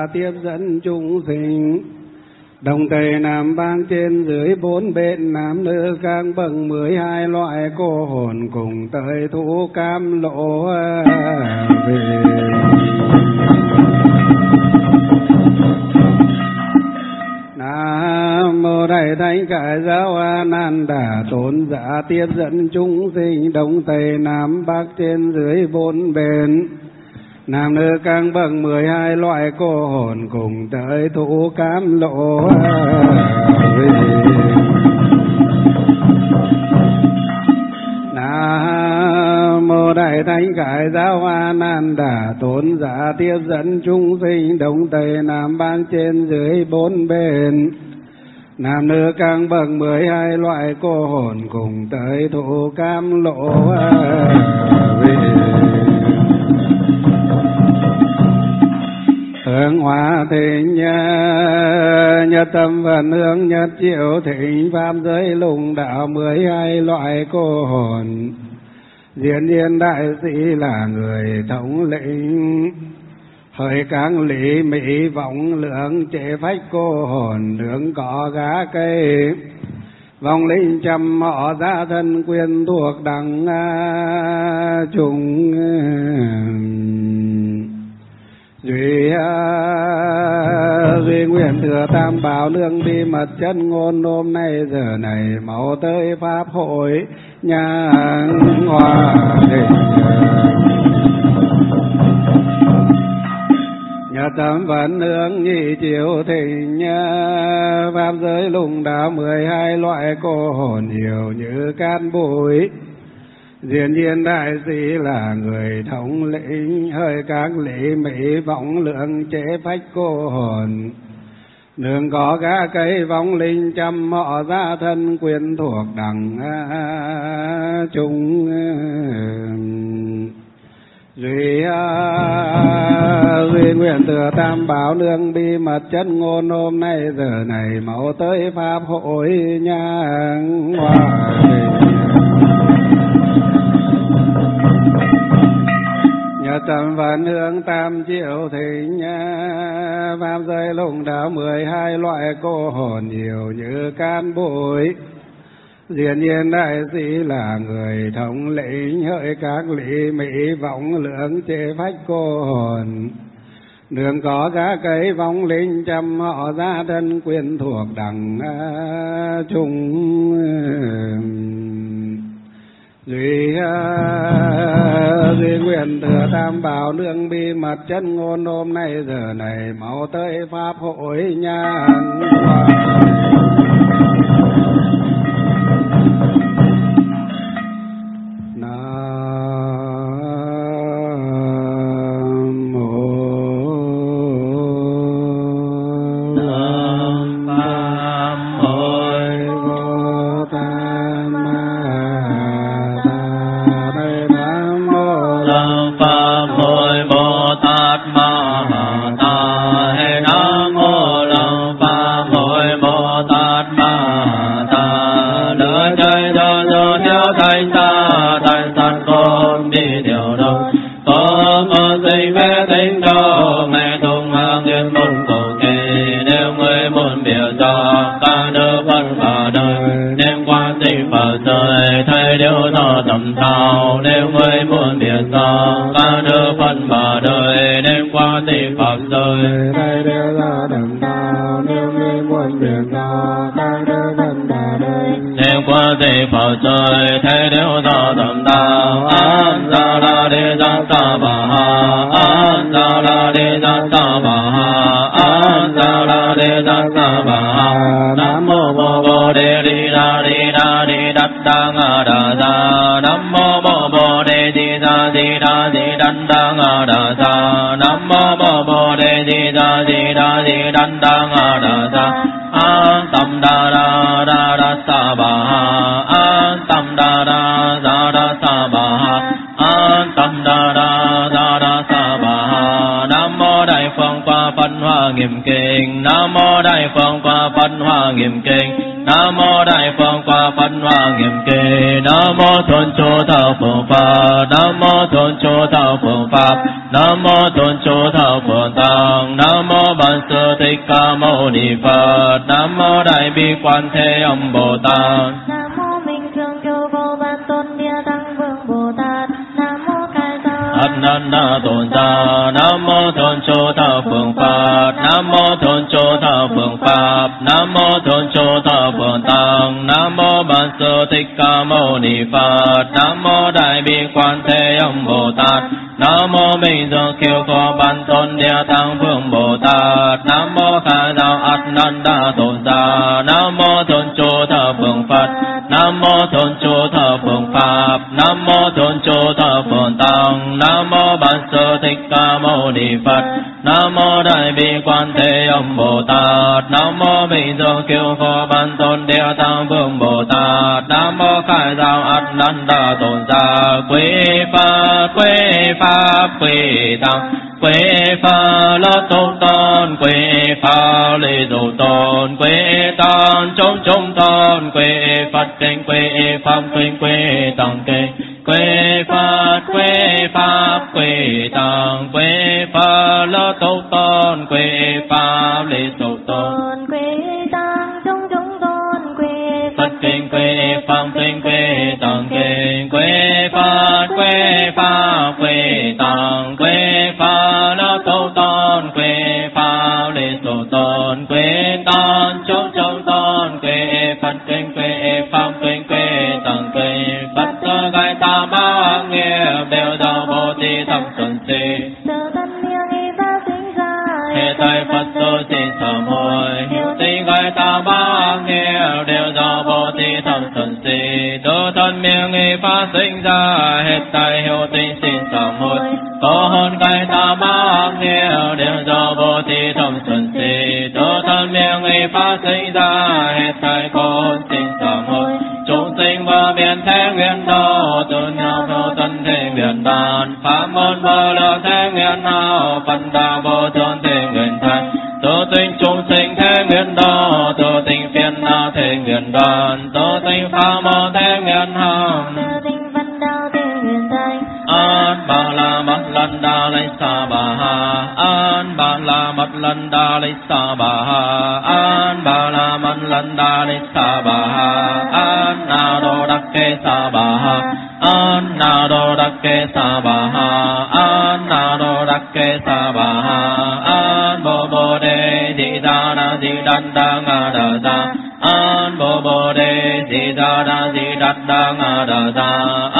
tiếp dẫn chúng sinh. Đông Tây Nam Bắc trên dưới bốn bên, nam nữ các bậc mười hai loại cô hồn cùng tới thú cam lộ về. Nam mô Đại Thánh Khải Giáo A Nan Đà Tôn giả tiếp dẫn chúng sinh Đông Tây Nam Bắc trên dưới bốn bên, nam nữ các bậc mười hai loại cô hồn cùng tới thú cam lộ về. Nam mô Đại Thánh Khải Giáo A Nan Đà Tôn giả tiếp dẫn chúng sinh Đông Tây Nam Bắc trên dưới bốn bên, nam nữ các bậc mười hai loại cô hồn cùng tới thụ cam lộ về. Hương hoa thịnh nhất tâm vận hương nhất triệu thịnh pháp giới lùng đạo mười hai loại cô hồn. Diễn nhiên đại sĩ là người thống lĩnh, hơi các lý mỹ vọng lượng chế phách cô hồn nướng cỏ gá cây. Vong linh trăm họ gia thân quyền thuộc đẳng chúng. Duy duy nguyện thừa tam bảo nương bi mật chân ngôn hôm nay giờ này mau tới pháp hội nhang hoa hình. Nhật tâm vận hương nhị chiếu thịnh pháp giới lùng đạo mười hai loại cô hồn nhiều như cát bụi. Diễn nhiên đại sĩ là người thống lĩnh, hơi các lý mỹ vọng lượng chế phách cô hồn. Nương có gã cây vong linh trăm họ gia thân quyền thuộc đẳng chúng. Duy duy nguyện thừa tam bảo nương bi mật chân ngôn hôm nay giờ này mau tới pháp hội nhang hoa hình. Nhật tâm vận hương tam triệu thịnh pháp giới lùng đạo mười hai loại cô hồn nhiều như cát bụi. Diễn nhiên đại sĩ là người thống lĩnh, hỡi các lý mỹ vọng lượng chế phách cô hồn. Nương có gã cây vong linh trăm họ gia thân quyền thuộc đẳng chúng. Duy duy nguyện thừa tam bảo nương bi mật chân ngôn hôm nay giờ này mau tới pháp hội nhang hoa. Nam mô Thuần Chủ Thọ Phượng Tăng, Nam mô Bà Phật. Nam mô Đại Bi Quan Thế Âm Bồ Tát. Nam mô Minh Thường Trụ Vô Ban Tôn Địa Tạng Vương Bồ Tát. Nam mô Khai Giáo Ananda Tôn Sa. Nam mô Thôn Chỗ Thọ Phương Pháp. Nam mô Thôn Chỗ Thọ Phương Pháp. Nam mô Thôn Chỗ Thọ Phương Tăng. Nam mô Bản Sư Thích Ca Mâu Ni Phật. Nam mô Đại Bi Quan Thế Âm Bồ Tát. Nam mô Minh Dương Kiều Phò Ban Tôn Địa Tạng Vương Bồ Tát. Nam mô Khai Giáo Ananda Tôn Sa. Nam mô Thôn Chỗ Thọ Phương Pháp. Nam mô Thôn Chỗ Thọ Phương Pháp. Nam mô Thôn Chỗ Thọ Phương Tăng. Nam mô Bản Sư Thích Ca Mâu Ni Phật. Nam mô Đại Bi Quan Thế Âm Bồ Tát. Nam mô Minh Dương Kiều Phò Ban Tôn Địa Tạng Vương Bồ Tát. Nam mô Khai Giáo Ananda Tôn Sa. Quy Pháp Quy Pháp Quy Tăng. Quy Pháp Lô Tôn Tôn. Quy Pháp Lý Dụ Tôn. Quy Tăng Chúng Chúng Tôn. Quy Phật Kinh. Quy Pháp Kinh. Quy Tăng Kinh. Quy Pháp Quy Pháp Quy Tăng. Quy Pháp Lô Tôn Tôn. Quy Pháp Lý Dụ Tôn. Quy Tăng Chúng Chúng Tôn. Quy Phật Kinh. Quy Pháp Kinh. Quy Tăng Kinh. Quy Pháp Quy Pháp Quy Tăng. Quy Pháp Lô Tôn Tôn. Quy Pháp Lý Dụ Tôn. Quy Tăng Chúng Chúng Tôn. Quy Phật Kinh. Quy Pháp Kinh. Quy Tăng Kinh. Phật Cơ Gai Ta Ba Nghe đều do Bồ Tát Thập Xuân Si. Sở thân miệng y pháp sinh ra. Hệ tại Phật Sư Xin Sám Hối. Hiệu tinh Gai Ta Ba Nghe đều do Bồ Tát Thập Xuân Si. Tự thân miệng y pháp sinh ra. Hệ tại hiệu tinh Xin Sám Hối. Có hồn Gai Ta Ba Nghe đều do Bồ Tát Thập Xuân Si. Tự thân miệng y pháp sinh ra. Hệ tại có hồn Xin Sám Hối. Chúng sinh và biện thế nguyện đạo. Tự nhau vô tân thế nguyện đàn. Pháp môn vô lượng thế nguyện nào. Phần đạo vô thượng thế nguyện thành. Tự tinh chúng sinh thế nguyện đạo. Tự tinh phiền não thế nguyện đàn. Tự tinh pháp môn thế nguyện hàm. Tự tinh văn đạo thế nguyện thành. An Ba La Mật Lần Đa Lấy Sa Bà Ha. An Ba La Mật Lần Đa Lấy Sa Bà Ha. An Ba La Mật Lần Đa Lấy Sa Bà Ha. An Na Đô Đắc Kê Sa Bà Ha. An Na Đô Đắc Kê Sa Bà Ha. An Na Đô Đắc Kê Sa Bà Ha. An Bồ Bồ Đề Di Đà Na Di Đà Đa Nga Đà Đa. An Bồ Bồ Đề Di Đà Na Di Đà Đa Nga Đà Đa.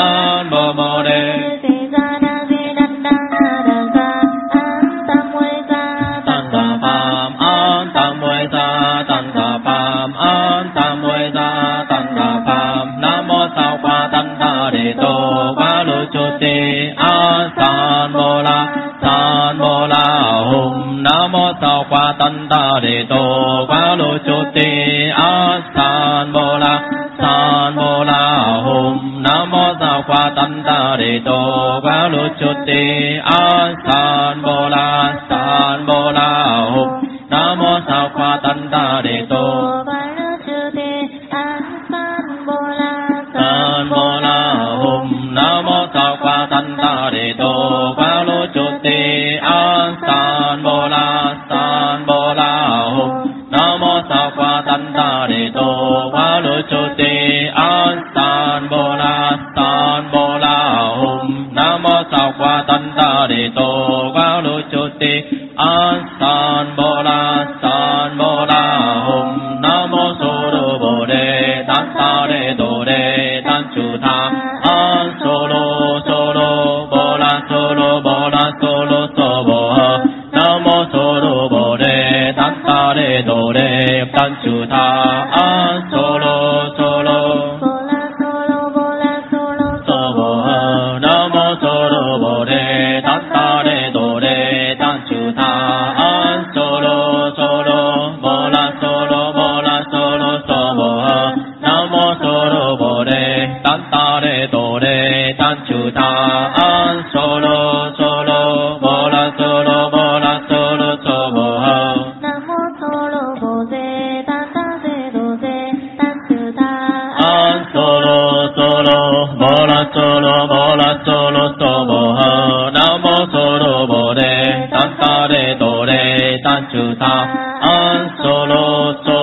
An Bồ Bồ Đề Di Đà Na Di Đà Đa Nga Đà Đa. An Tam Muội Sa Tần Thà Phạm. An Tam Muội Sa Tần Thà Phạm. An Tam Muội Sa Tần Thà Phạm. Nam mô Sao Qua Tần Thà Đề Tô Quá Lô Chô Tê. An San Bồ La San Bồ La Hùng. Nam mô Sao Qua Tần Thà Đề Tô Quá Lô Chô Tê. An San Bồ La San Bồ La Hùng. Nam mô Sao Qua Tần Thà Đề Tô Quá Lô Chô Tê. An San Bồ La San Bồ La Hùng. Nam mô Sao Qua Tần Thà Đề Tô Quá Lô Chô Tê. An San Bồ La San Bồ La Hùng. Nam mô Sao Qua Tần Thà Đề Tô Quá Lô Chô Tê. An San Bồ La San Bồ La Hùng. Nam mô Sao Qua Tần Thà Đề Tô Quá Lô Chô Tê. An San Bồ La San Bồ La Hùng. Nam mô Sao Qua Tần Thà Đề Tô Quá Lô Chô Tê. An San Bồ La San Bồ La Hùng. Nam mô Sô Đô Bồ Đề Tát Ta Đề Tô Đề Tát Chủ Tha. An Sô Lô Sô Lô Bồ La Sô Lô Bồ La Sô Lô Sô Bồ Hơ. Nam mô Sô Đô Bồ Đề Tát Ta Đề Tô Đề Tát Chủ Tha. An Sô Lô Sô Lô Bồ La Sô Lô Bồ La Sô Lô Sô Bồ Hơ. Nam mô Sô Đô Bồ Đề Tát Ta Đề Tô Đề Tát Chủ Tha. An Sô Lô Sô Lô Bồ La Sô Lô Bồ La Sô Lô Sô Bồ Hơ. Nam mô Sô Đô Bồ Đề Tát Ta Đề Tô Đề Tát Chủ Tha. An Sô Lô Sô Lô Bồ La Sô Lô Bồ La Sô Lô Sô Bồ Hơ. Nam mô Sô Lô Bồ Đề Tát Ta Đề Tô Đề Tát Chủ Tha. An Sô Lô Sô Lô Bồ La Sô Lô Bồ La Sô Lô Sô Bồ Hơ. Nam mô Sô Đô Bồ Đề Tát Ta Đề Tô Đề Tát Chủ Tha. An Sô Lô Sô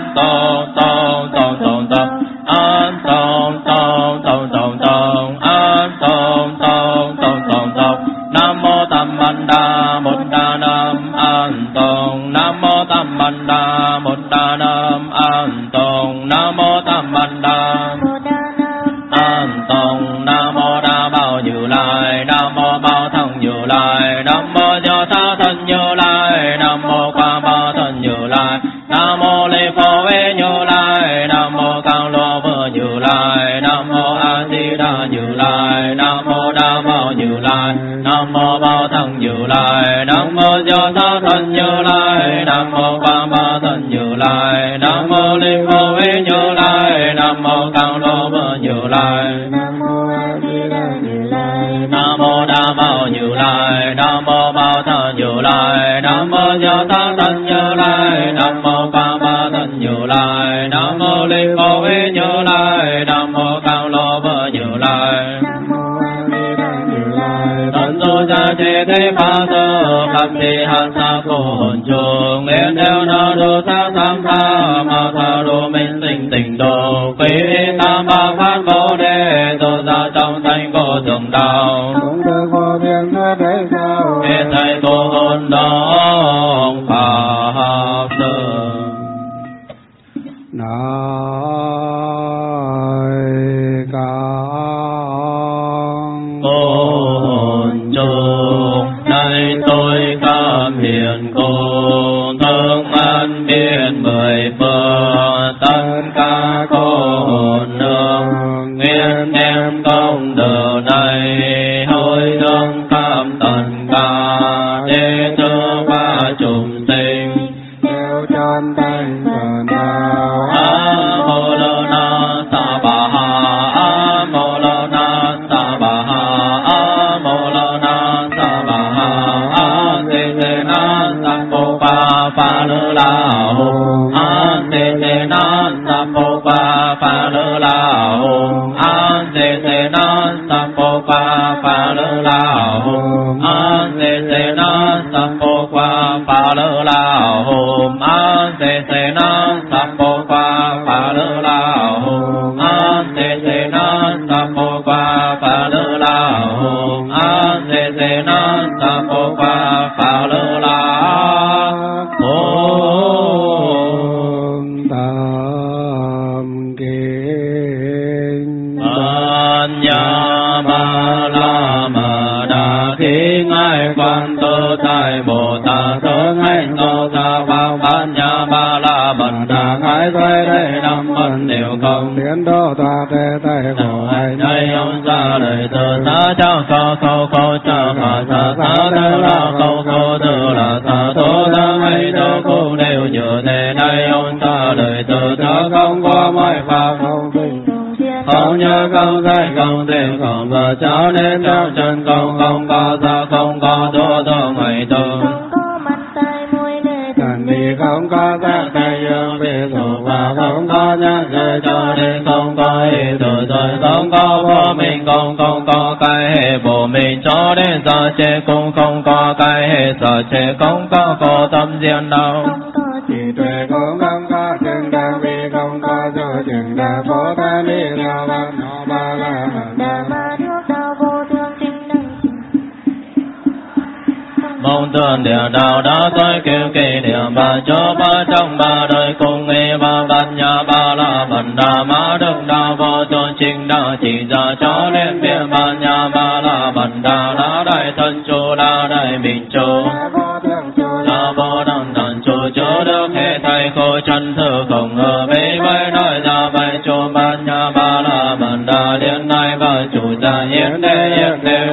an tông tông tông tông tông an tông tông tông tông tông an tông tông tông tông tông nam mô tam man đa bổn đà nam an tông nam mô tam man đa bổn đà nam an tông nam mô tam man đa an tông nam mô đa bảo Như Lai nam mô bảo thân Như Lai nam mô do tha thân Như Lai nam mô qua ba thân Như Lai nam mô lê phổ về Như Lai nam mô cao lô vơ Như Lai nam mô a di đà Như Lai nam mô đa bảo Như Lai nam mô bảo thân Như Lai nam mô do tha thân Như Lai nam mô qua ba thân Như Lai nam mô lê phổ về Như Lai nam mô cao lô vơ Như Lai nam mô a di đà Như Lai nam mô đa bảo Như Lai nam mô bảo thân Như Lai nam mô do tha thân Như Lai nam mô qua ba thân Như Lai nam mô lê phổ về Như Lai nam mô cao lô vơ Như Lai nam mô a di đà Như Lai thân tu gia chế thế phá sơ pháp thị hàn sa cô hồn chung nguyện theo nó đô sa tham tha ma tha đô minh sinh tình độ quý tam ba phát bồ đề tu gia trong thanh vô thượng đạo cũng được vô biên nơi đấy sao hết thảy cô hồn đó pháp sư nói con hồn chung nay tôi cam hiền cô thương an biên mười phương tất cả cô hồn nương nguyện đem công德này hồi hướng cam tận cả để cho ba chúng sinh đều tròn thanh tròn đạo a mô lô na sa ba ha a mô lô na sa ba ha a mô lô na sa ba ha a te te na sa po pa pa lơ la hô a te te na sa po pa pa lơ la hô a te te na sa po pa pa lơ la hô a te te na sa po pa pa lơ la hô a te te na sa po pa pa lơ la hô a te te na sa po pa pa lơ la hô a te te na sa po pa pa lơ la hô tam kinh an nha ba la ma đa khi ngài quan tự tại Bồ Tát thượng hành tô sa vào ban nha ba la bần đà ngài thuê đây năm ân điều công tiến đô tòa tê tay khổ hành đây ông xa đời từ xa cháu khâu khâu khâu cha phà sa sa tư la khâu khâu tư là sa thô ta hay tô khu đều như thế đây ông xa đời từ xa không có mọi pháp không kinh không nhớ không thấy không tìm không vợ cháu nên theo chân không không có xa không có thô thô ngày tu không có mắt tai mũi để thần đi không có giác tay dương bị thủ và không có nhắc rơi cho nên không có ý tự rồi không có vô mình không không có cái hệ bộ mình cho đến giờ chế cũng không có cái hệ giờ chế không có có tâm riêng đâu không có chỉ tuệ cũng không có chừng đa vì không có cho chừng đa phổ ta đi theo văn họ ba la đà ma thuốc đạo vô thương chính đẳng mong tưởng địa đạo đã tôi kêu kỳ niệm ba cho ba trong ba đời cùng nghe ba ban nhà ba la bần đà ma đức đạo vô tôn chính đạo chỉ ra cho nên biết ban nhà ba la bần đà đã đại thân chủ đã đại bình chủ đã vô đẳng thần chủ chủ đức hệ thầy khổ chân thư không ngờ bế bay nói ra bay chủ ban nhà ba la bần đà đến nay và chủ gia yết đế yết đế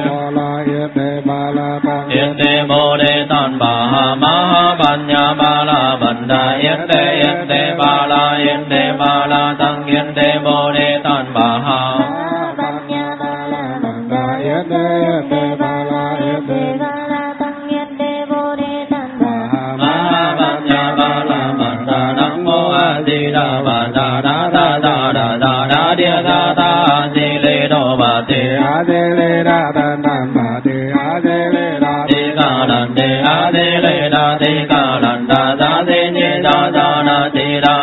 yết đế mô đề tàn bà ha ma ha ban nha ba la bần đà yết đế yết đế ba la yết đế ba la tăng yết đế mô đề tàn bà ha ban nha ba la bần đà yết đế yết đế ba la yết đế ba la tăng yết đế vô đề tàn bà ma ha ban nha ba la bần đà nam mô a di đà bần đà đa đa đa đa đa đa địa đa đa a di lê đô bà tê a di lê đa đan đan bà tê a di lê đa ti ca đàn đề a di lê đa ti ca đàn đa đa di ni đa đa na ti đa ca lê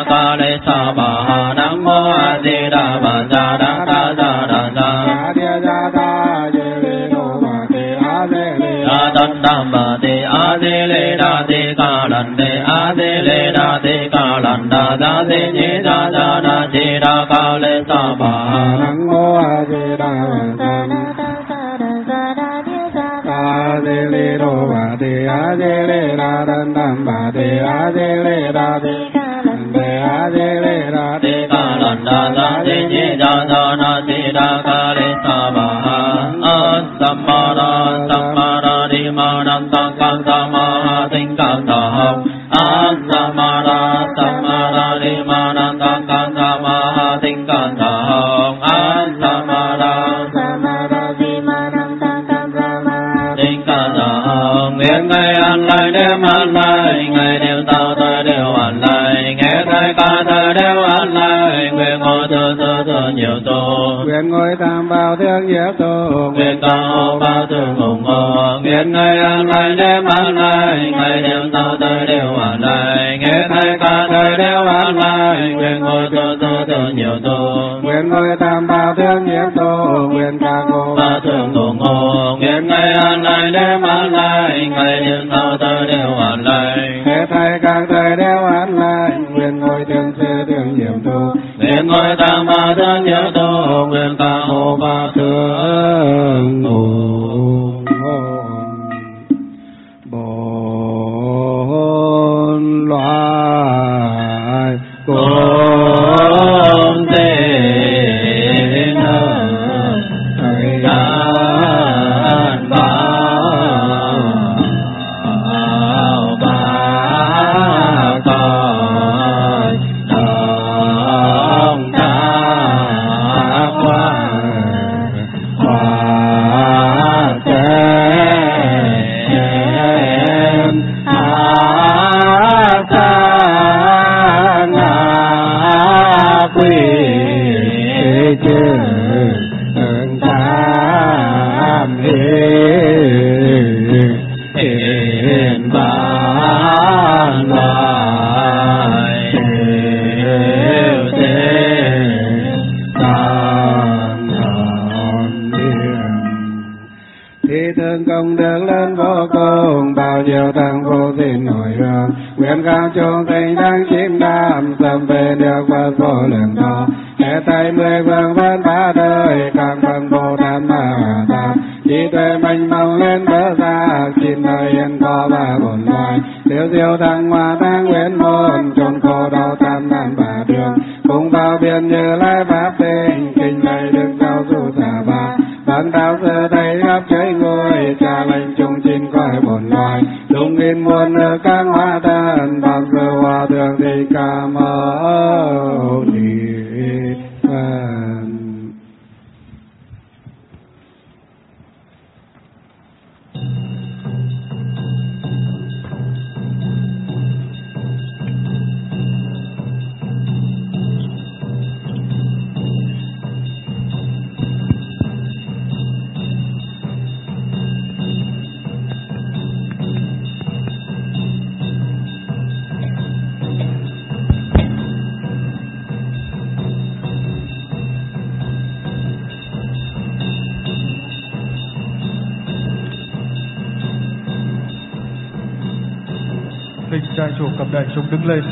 lê sa bà nam mô a di đà bà sa đa đa sa đa sa địa gia đa di lê đô bà ti a di lê đa tân đam bà ti a di lê đa ti ca lần đề a di lê đa ti ca lần đa đa di nhị đa đa đa di đa ca lê sa bà nam mô a di đà bà sa đa sa đa địa sa đa a di lê đô bà ti a di lê đa tân đam bà ti a di lê đa ti ca lần đề a di lê đa ti ca lần đa đa di nhị đa đa đa di đa ca lê sa bà a samma ra samma ra di ma nam tăng cang sa ma tinh cang sa hồng a samma ra samma ra di ma nam tăng cang sa ma tinh cang sa hồng a samma ra samma ra di ma nam tăng cang sa ma tinh cang sa hồng nguyện ngày an lại đêm an lại ngày đêm tao tới đều an lại nghe thấy ca thời đều an lại nguyện ngồi từ từ từ nhiều tu nguyện ngồi tam bảo thương nhiều tu nguyện cao bao thương ủng hộ nguyện ngày an lại đêm an lại ngày đêm tao tới đều an lại nghe thấy ca thời đều an lại nguyện ngồi từ từ từ nhiều tu nguyện ngồi tam bảo thương nhiều tu nguyện cao bao thương ủng hộ nguyện ngày an lại đêm an lại ngày đêm tao tới đều an lại hết thảy các thời đều an lại nguyện ngồi thương sư thương nhiều tu nguyện ngồi tam bảo thương nhiều tu nguyện cao bao thương ủng hộ bốn loài cùng tên thời gian bảo ba con đồng ta qua qua tên a ta ngã quy chư tam hiền ban loài đều thế tam hồn điên thì thương công đức lớn vô cùng bao nhiêu thằng vô xin hồi hương nguyện cao chung tình đang chim đam tâm về được Phật vô lượng thọ hết thảy mười phương vân ba đời càng phần Bồ Tát Ma Tát trí tuệ mênh mông lên bờ ra chín đời yên có ba bổn loài tiêu diệu thăng hoa tăng nguyện môn chốn khổ đau tam nạn ba đường cùng vào biển Như Lai pháp tinh kinh thầy đức giáo du xà ba bản đạo sư thầy khắp trời ngôi cha lệnh chung chín cõi bổn loài đúng nghìn muôn nước các hóa thân bằng sư hòa thượng thì ca mâu ni Phật. Thỉnh trai chủ cầm đài chúng đứng lên.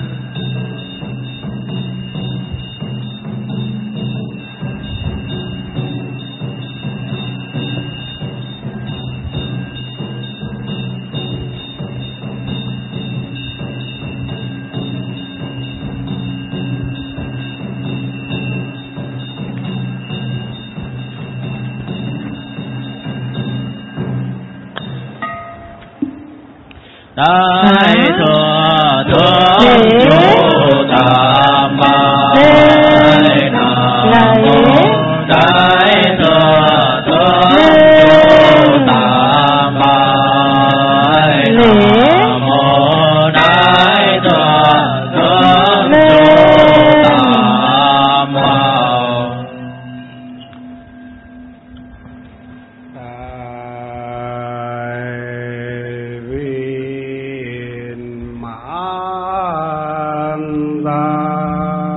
Đại thừa thượng trụ tam bái nam mô Đại thừa thượng trụ tam bái nam mô Đại thừa thượng trụ tam bảo Mãn ra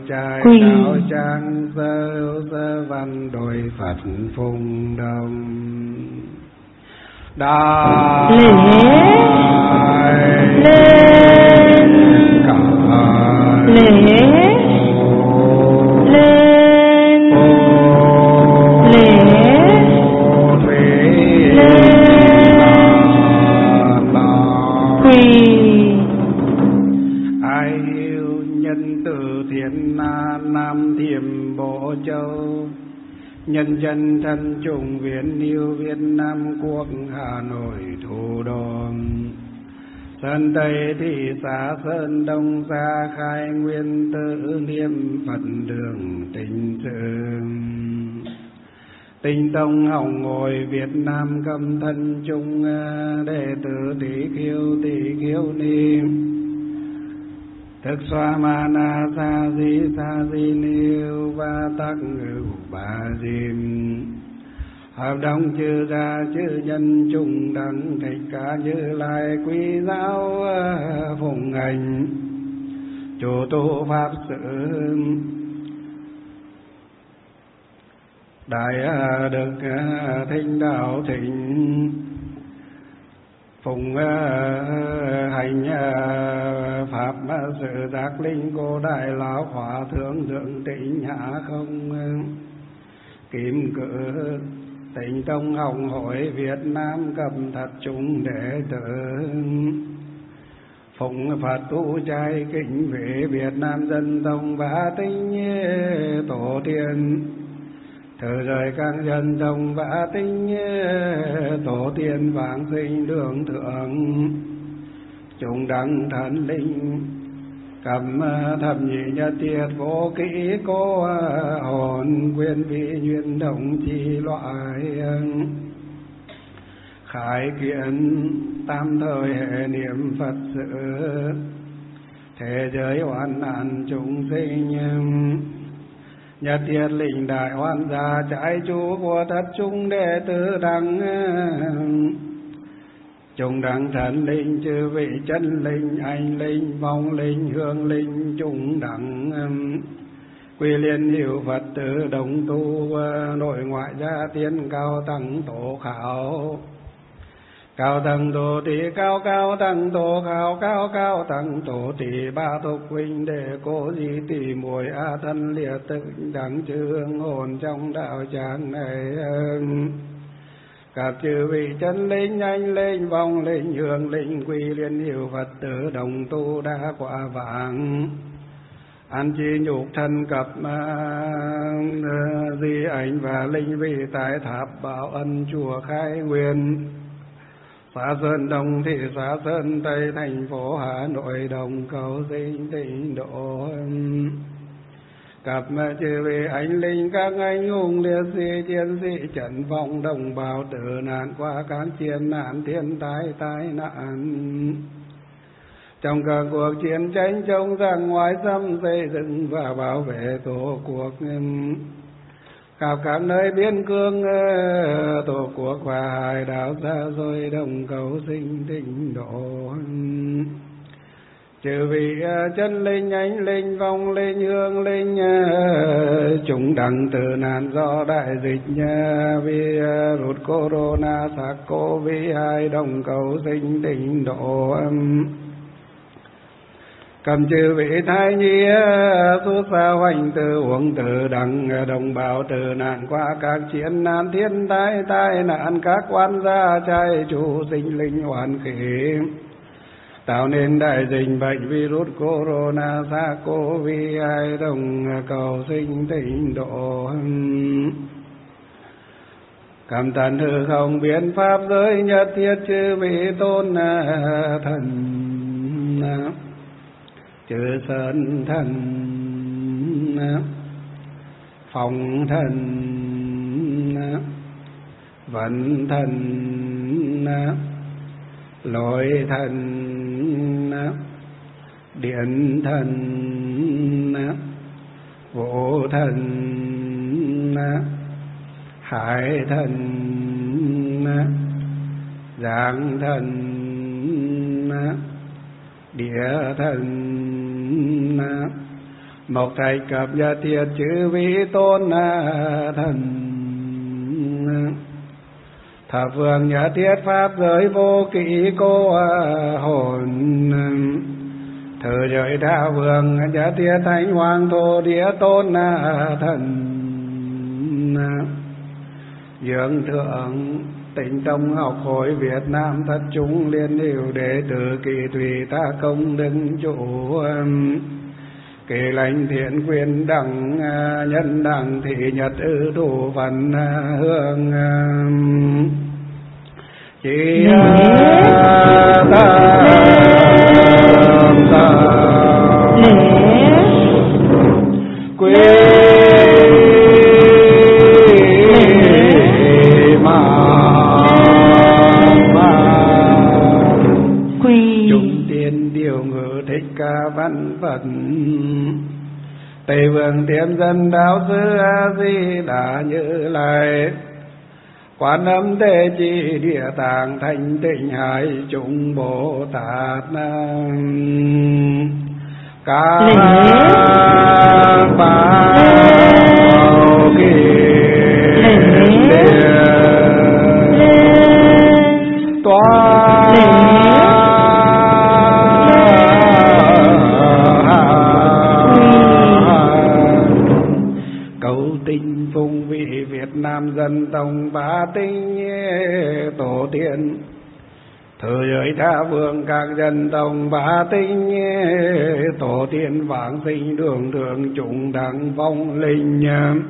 trai Quỳ. đạo trang sơ sơ văn đôi Phật phùng đồng đại lễ lên cả lễ lên lễ quỳ. ai yêu nhân từ thiện na nam thiểm bộ châu nhân dân thân trùng viện yêu Việt Nam quốc Hà Nội thủ đô Sơn Tây thị xã Sơn Đông xa khai nguyên tự niệm Phật đường tình sự tinh tông hồng ngồi Việt Nam cầm thân chung đệ tử tỷ khiêu tỷ khiêu ni thức xoa ma na sa di sa di niêu ba tắc ngưu ba diêm hợp đồng chư gia chư nhân chung đẳng thích ca Như Lai quý giáo phụng hành chủ tu pháp sự đại đức thính đạo thịnh phụng hành pháp sự giác linh cô đại lão hòa thượng thượng tịnh hạ không kim cử tịnh tông hồng hội Việt Nam cầm thật chúng đệ tử phụng Phật tu trai kính về Việt Nam dân tông bá tinh tổ tiên thời rời các dân tông bá tinh tổ tiên vãng sinh đường thượng chúng đăng thần linh cầm thập nhị nhất tiệt vô kỹ cô hồn quyền vị duyên đồng chi loại khải kiện tam thời hệ niệm Phật sự thế giới hoàn nạn chúng sinh nhất thiết linh đại hoan gia trái chú của thất chúng đệ tử đăng chúng đẳng thần linh chư vị chân linh anh linh vong linh hương linh chúng đẳng quy liên hiệu Phật tử đồng tu nội ngoại gia tiên cao tăng tổ khảo cao tăng tổ tỷ cao cao tăng tổ khảo cao cao tăng tổ tỷ ba thục huynh đệ cố di tỷ muội a thân liệt tự đẳng chư hương hồn trong đạo tràng này các chư vị chân linh anh linh vong linh hương linh quy liên hiệu Phật tử đồng tu đã quả vãng an chi nhục thân cập di ảnh và linh vị tại tháp bảo ân chùa khai nguyên xã Sơn Đông thị xã Sơn Tây thành phố Hà Nội đồng cầu sinh tịnh độ cặp chư vị anh linh các anh hùng liệt sĩ chiến sĩ trận vong đồng bào tử nạn qua các chiến nạn thiên tai tai nạn trong các cuộc chiến tranh chống giặc ngoại xâm xây dựng và bảo vệ tổ quốc khắp các nơi biên cương tổ quốc và hải đảo xa xôi đồng cầu sinh tịnh độ chư vị chân linh anh linh vong linh hương linh chúng đặng tử nạn do đại dịch virus corona sars cov hai đồng cầu sinh tịnh độ cầm chư vị thai nhi xuất xa hoành tử uổng tử đặng đồng bào tử nạn qua các chiến nạn thiên tai tai nạn các quan gia trai chủ sinh linh hoàn khỉ tạo nên đại dịch bệnh virus corona sars cov hai đồng cầu sinh tịnh độ cầm tận hư không biến pháp giới nhất thiết chư vị tôn thần chư sơn thần phong thần vận thần lôi thần điện thần vũ thần hải thần giáng thần địa thần một thầy cập nhật thiệt chữ vi tôn thần thập phương nhật thiết pháp giới vô kỵ cô hồn thử giới đa vương nhật thiết thánh hoàng thổ địa tôn thần dưỡng thượng Tịnh Tông học hội Việt Nam thất chúng liên hữu đệ tử kỳ thủy ta công đức chủ kỳ lãnh thiện quyền đẳng nhân đẳng thị nhật ư thủ phần hương chỉ ta quý văn Phật Tây Vương Tiệm Dân Đạo Sư A Di Đà Như Lai Quán Âm Thế Chi Địa Tạng Thanh Tịnh Hải Chúng Bồ Tát Các Phật Kỳ Toán Nam Dân Tông Bá Tinh Tổ Tiên Thừa giới tha vương các dân tông Bá Tinh Tổ Tiên vãng sinh đường thường chúng đẳng vong linh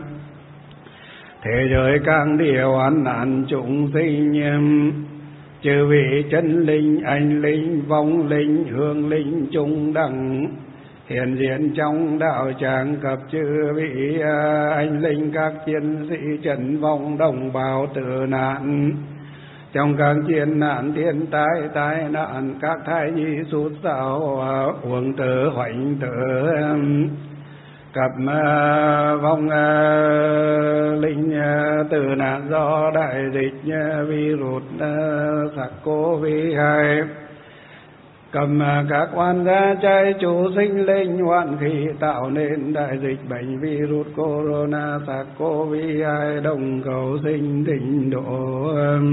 thế giới các điều an nạn chúng sinh chư vị chân linh anh linh vong linh hương linh chúng đẳng hiện diện trong đạo tràng cập chư vị anh linh các chiến sĩ trần vong đồng bào tử nạn trong các chiến nạn thiên tai tai nạn các thai nhi sút sao uổng tử hoạnh tử cập vong linh tử nạn do đại dịch virus SARS-cô-vê hai cầm các oan gia trai chủ sinh linh hoạn khí tạo nên đại dịch bệnh virus corona SARS-cô-vê hai đồng cầu sinh tịnh độ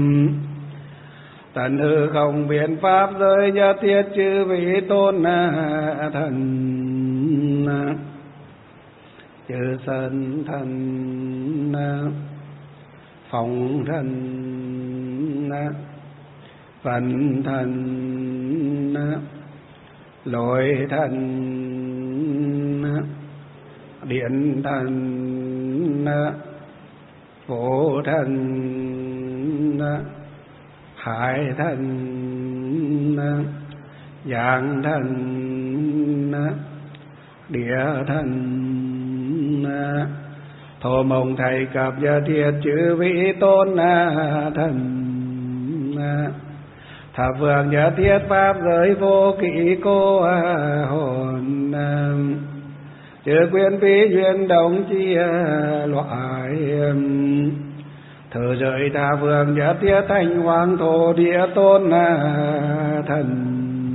tận hư không biện pháp giới nhất thiết chư vị tôn thần chư sơn thần phòng thần phần thần lôi thần điện thần phổ thần hải thần giang thần địa thần thô mông thầy cập gia thiệt chư vị tôn thần thập phương nhật thiết pháp giới vô kỵ cô hồn chư quyền phí duyên đồng chi loại thử giới tha phương nhật thiết thanh hoàng thổ địa tôn thần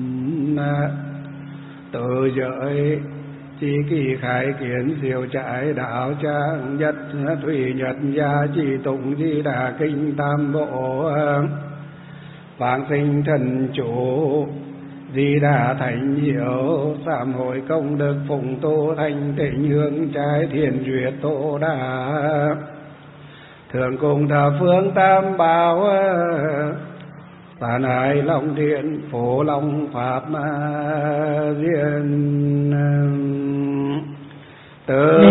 tự giới chi kỳ khai kiến siêu trại đạo trang nhất thủy nhật gia chi tụng di đà kinh tam bộ vãng sinh thần chủ di đà thành diệu sám hội công đức phụng tu thanh tịnh hương trái thiền duyệt tô đà thường cùng thập phương tam bảo tàn hại long thiện phổ long pháp ma duyên từ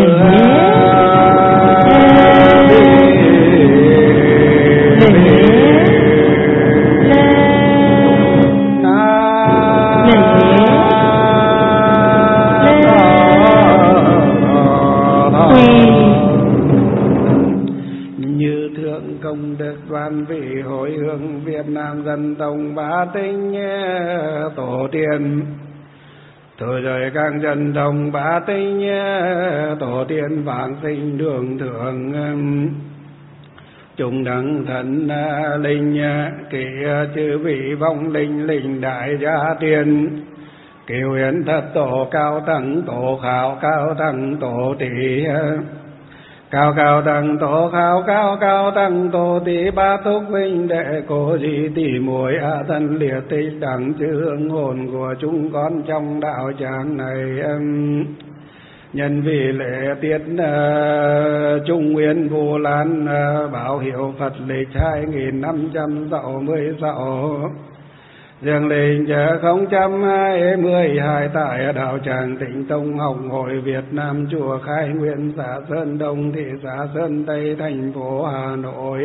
vị hội hương Việt Nam dân tông Bá Tinh tổ tiên thừa giới các dân tông Bá Tinh tổ tiên vãng sinh đường thượng chúng đẳng thần linh kỳ chư vị vong linh linh đại gia tiên Kiều Hiến Thất Tổ Cao Tăng Tổ Khảo Cao Tăng Tổ Tỷ Cao Cao Tăng Tổ Khảo Cao Cao Tăng Tổ Tỷ Ba Thúc Vinh Đệ Cô Di Tỷ Muội A Thân Liệt Tích Đẳng Chư Hương Hồn của chúng con trong đạo tràng này. Nhân vì lễ tiết uh, Trung Nguyên Vu Lan uh, báo hiệu Phật lịch hai nghìn năm trăm sáu mươi sáu, dương lịch không trăm hai mươi hai tại đạo tràng Tịnh Tông Học Hội Việt Nam, chùa Khai Nguyên, xã Sơn Đông, thị xã Sơn Tây, thành phố Hà Nội.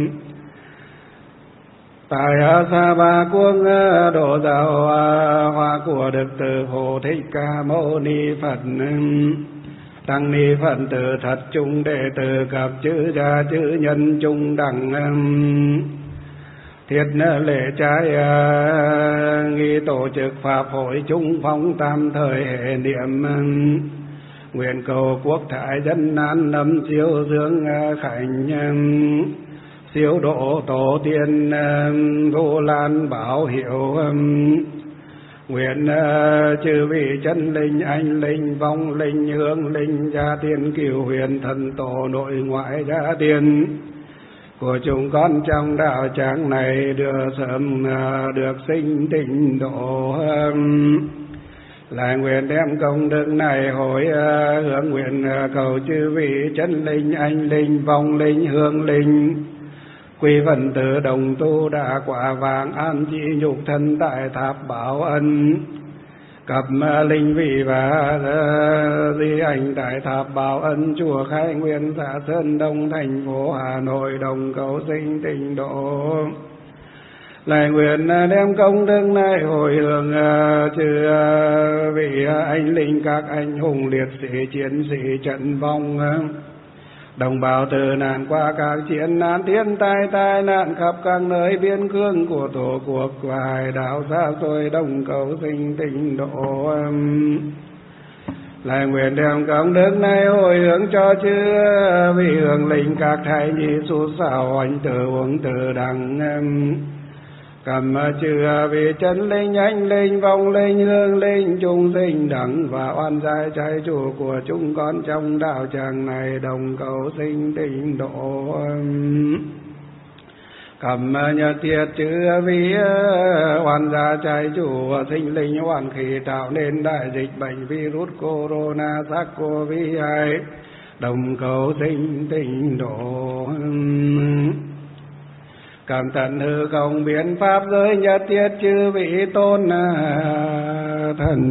Tại Sa Ba Cuông độ giáo hoa của Đức Từ Phổ Thích Ca Mâu Ni Phật, tăng ni Phật tử thật chung đệ tử cập chữ gia chữ nhân chung đẳng thiết lễ trái nghi tổ chức pháp hội chung phong tam thời hệ niệm, nguyện cầu quốc thái dân an lâm siêu dương khánh, siêu độ tổ tiên Vu Lan bảo hiệu, nguyện chư vị chân linh anh linh vong linh hương linh gia tiên cửu huyền thần tổ nội ngoại gia tiên của chúng con trong đạo tràng này được sớm được sinh tịnh độ. Lại nguyện đem công đức này hồi hướng nguyện cầu chư vị chân linh anh linh vong linh hương linh quy phần tử đồng tu đã quả vàng an chỉ nhục thân tại tháp bảo ân, cập linh vị và di ảnh tại tháp bảo ân, chùa Khai Nguyên, xã Sơn Đông, thành phố Hà Nội, đồng cầu sinh tịnh độ. Lại nguyện đem công đức này hồi hướng chư vị anh linh các anh hùng liệt sĩ chiến sĩ trận vong, đồng bào tử nạn qua các chiến nạn thiên tai tai nạn khắp các nơi biên cương của tổ quốc và hải đảo xa xôi, đồng cầu sinh tịnh độ. Lại nguyện đem công đức này hồi hướng cho chư vị hương linh các thầy nhi su xảo anh tử uống tử đẳng, cầm chư vị chân linh anh linh vong linh hương linh chúng sinh đẳng và oan gia trái chủ của chúng con trong đạo tràng này, đồng cầu sinh tịnh độ. Cầm nhật tiết chư vị oan gia trái chủ sinh linh oan khí tạo nên đại dịch bệnh virus corona SARS-xê o vê hai, đồng cầu sinh tịnh độ. Cảm tận hư không biến pháp giới nhất thiết chư vị tôn thần,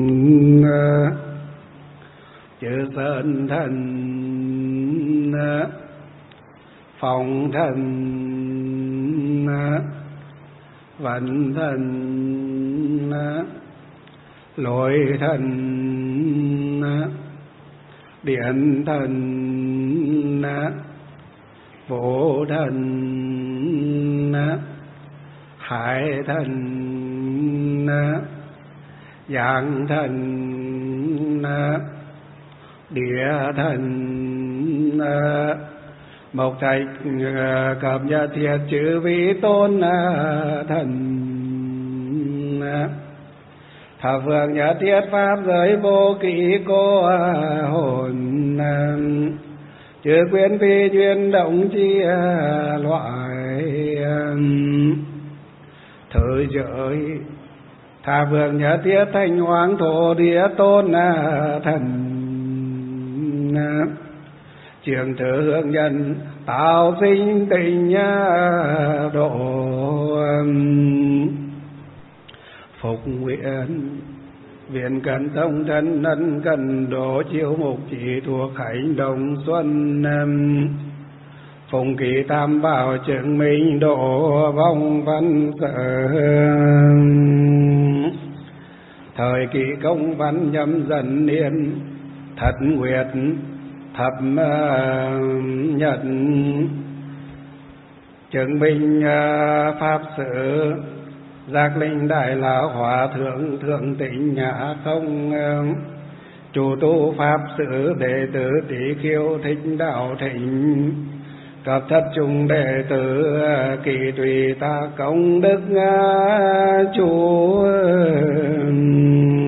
chư sơn thần, phong thần, vận thần, lôi thần, điện thần, vô thần, hải thần, giang thần, địa thần, mộc trạch cập nhật thiệt chư vị tôn thần, thập phương nhật thiết pháp giới vô kỷ cô hồn, chư quyến phi duyên động chi loại thời giới, tha phương nhật thiết thanh hoàng thổ địa tôn thần, trường thừa hương nhân tạo sinh tình độ, phục nguyện viện cần thông thân ân cần độ chiếu mục chỉ thuộc khánh đồng xuân, phùng kỳ tam bảo chứng minh độ vong văn sở, thời kỳ công văn nhâm dần niên thật nguyệt thập nhật, chứng minh pháp sự giác linh đại lão hòa thượng thượng tịnh nhã không, chủ tu pháp sự đệ tử tỷ khiêu thích đạo thịnh, cập thất trung đệ tử kỳ tùy ta công đức chúa.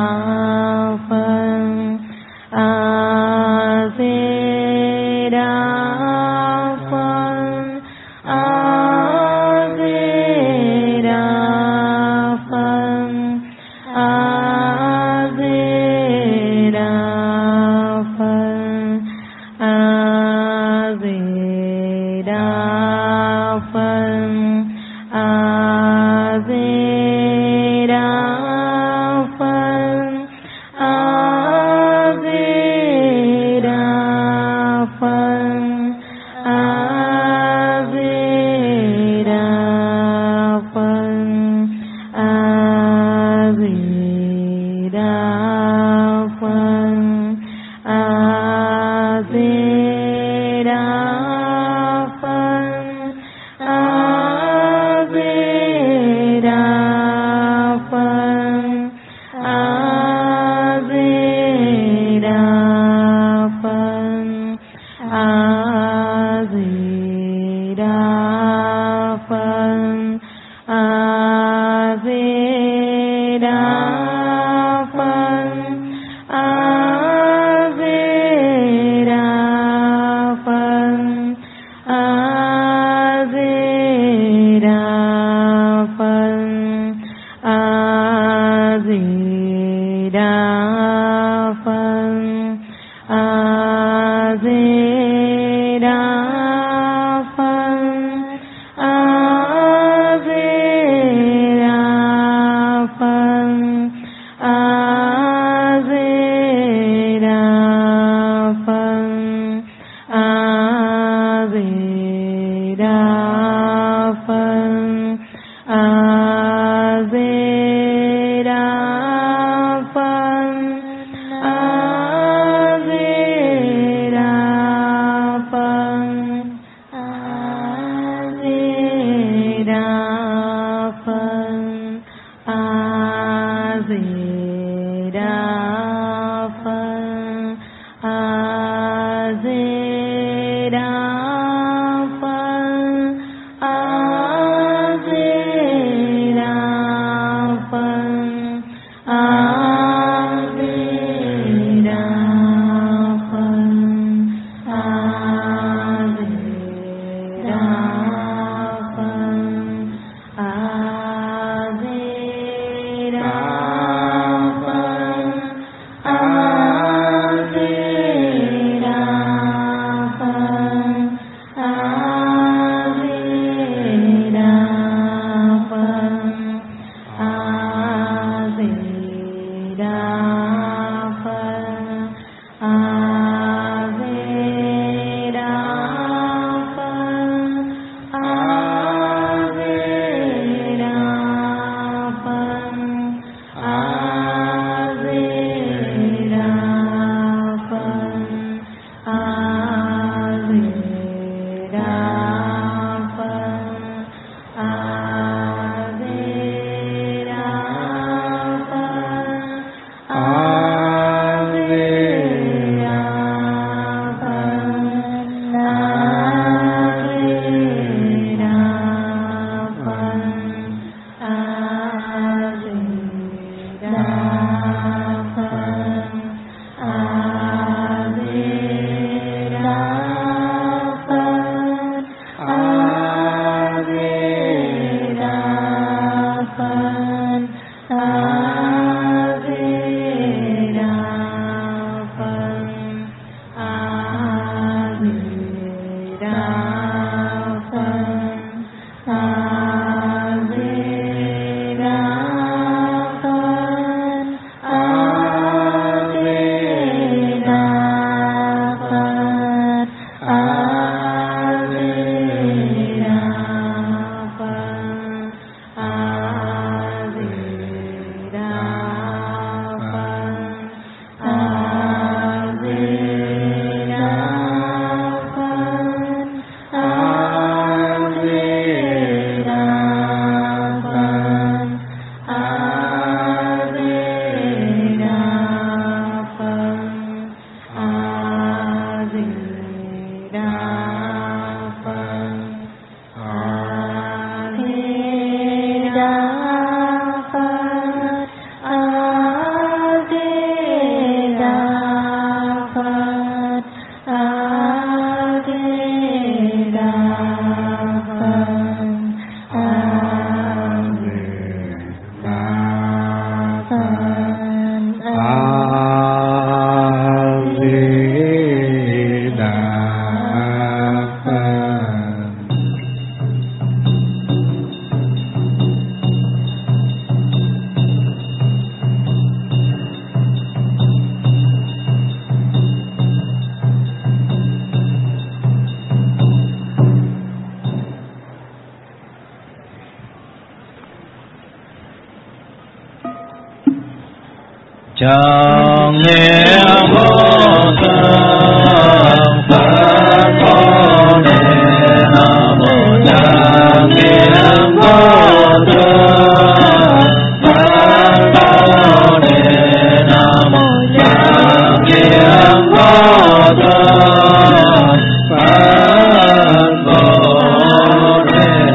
Chẳng niệm vô thường Phật Bồ Đề Nam Mô. Chẳng niệm vô thường Phật Bồ Đề Nam Mô. Chẳng niệm vô thường Phật Bồ Đề.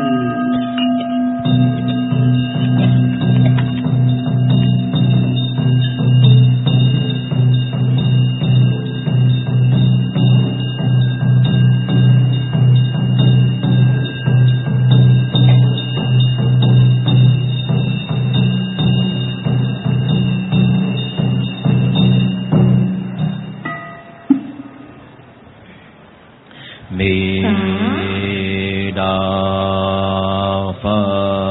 Mi Đà Phật.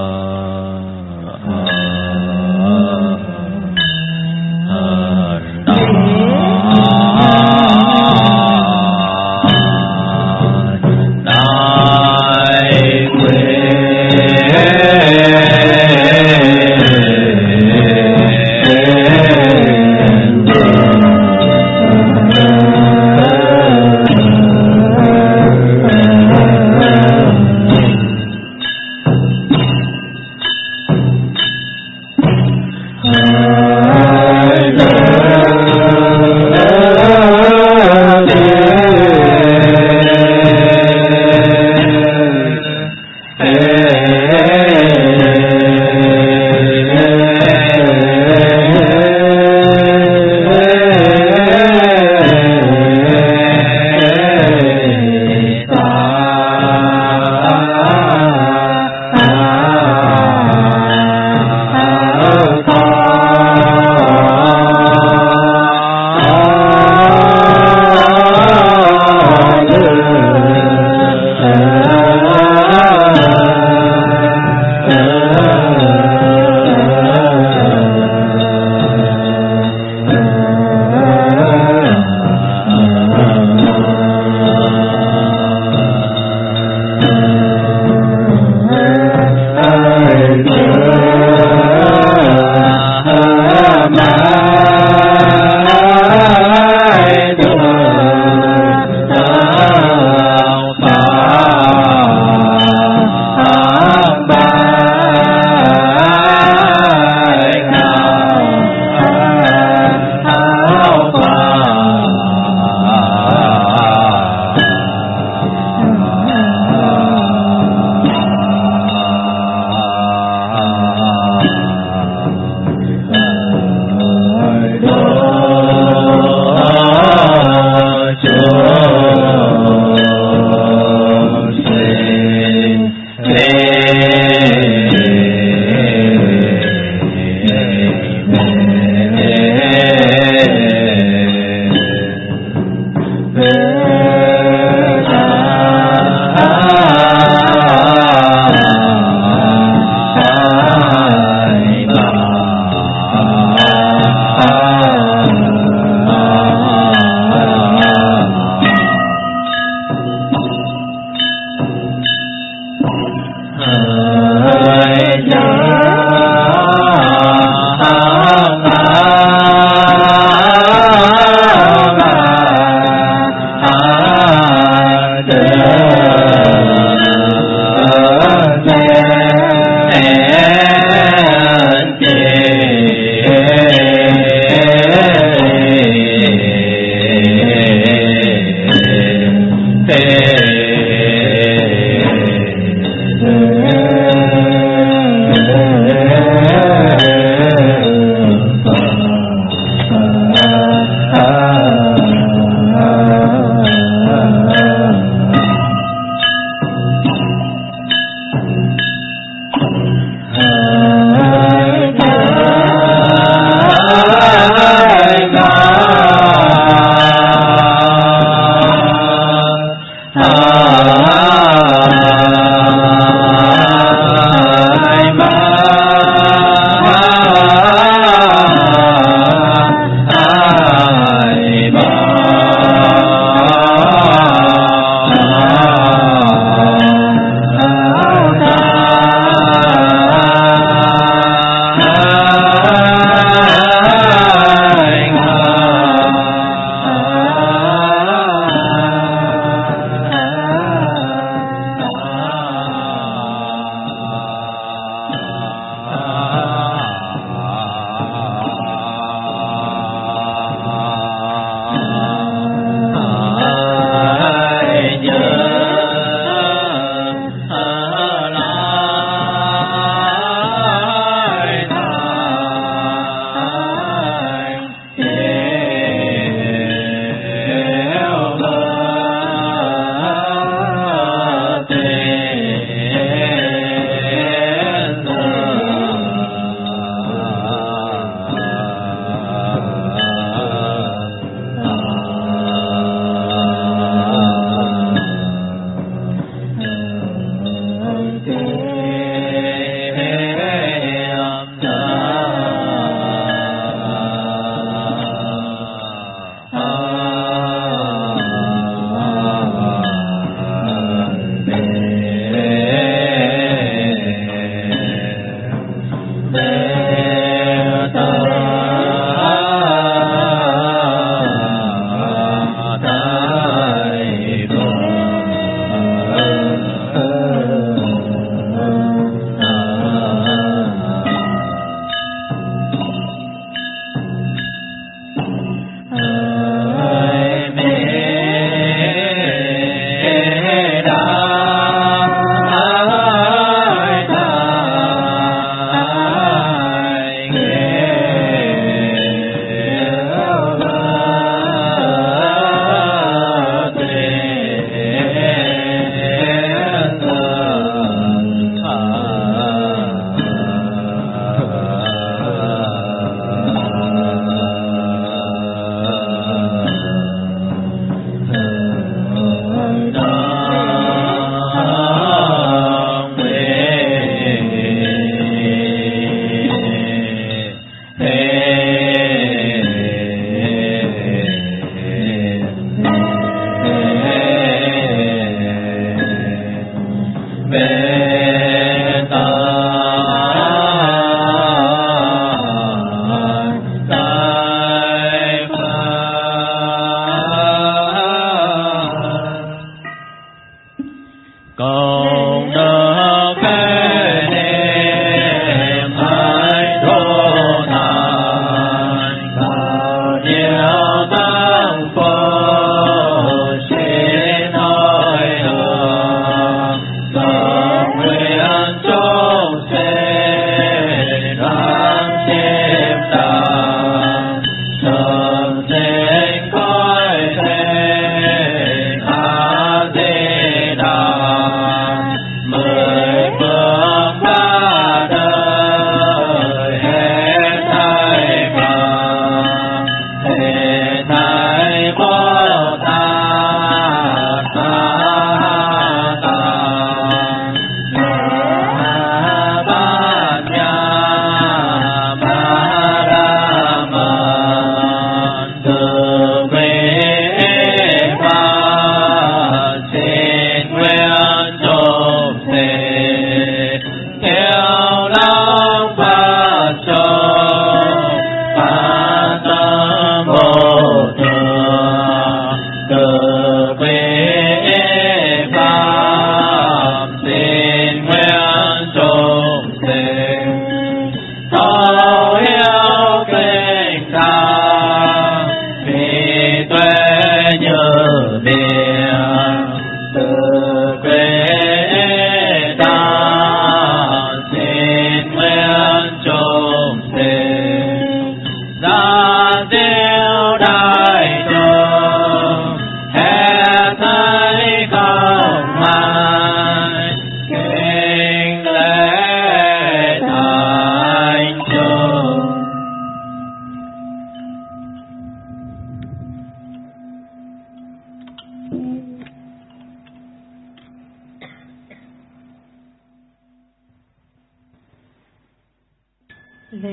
lễ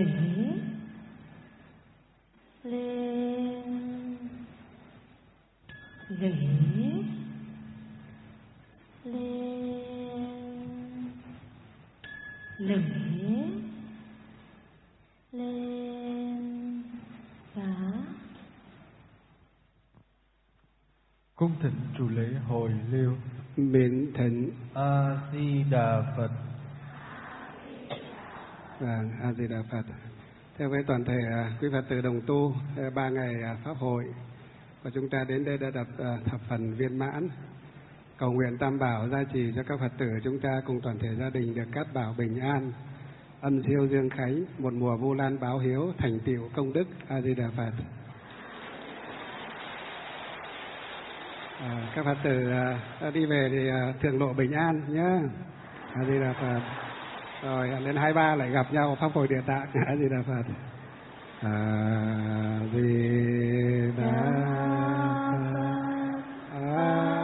lên lễ lên lễ lên giá. Cung thỉnh trụ lễ hồi liêu. Miễn thỉnh. A Di Đà Phật. Vâng, A Di Đà Phật. Theo với toàn thể quý Phật tử đồng tu, ba ngày pháp hội và chúng ta đến đây đã đặt thập phần viên mãn, cầu nguyện Tam Bảo gia trì cho các Phật tử chúng ta cùng toàn thể gia đình được cát bảo bình an, âm siêu dương khánh, một mùa vu lan báo hiếu, thành tựu công đức. A Di Đà Phật. À, các Phật tử à, đi về thì à, thường lộ bình an nhé. A Di Đà Phật. Rồi lên hai ba lại gặp nhau pháp hội Địa Tạng. A Di Đà Phật. A Di Đà Phật. A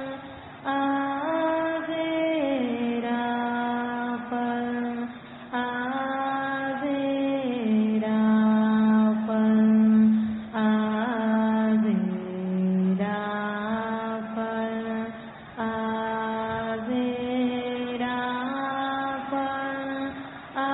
A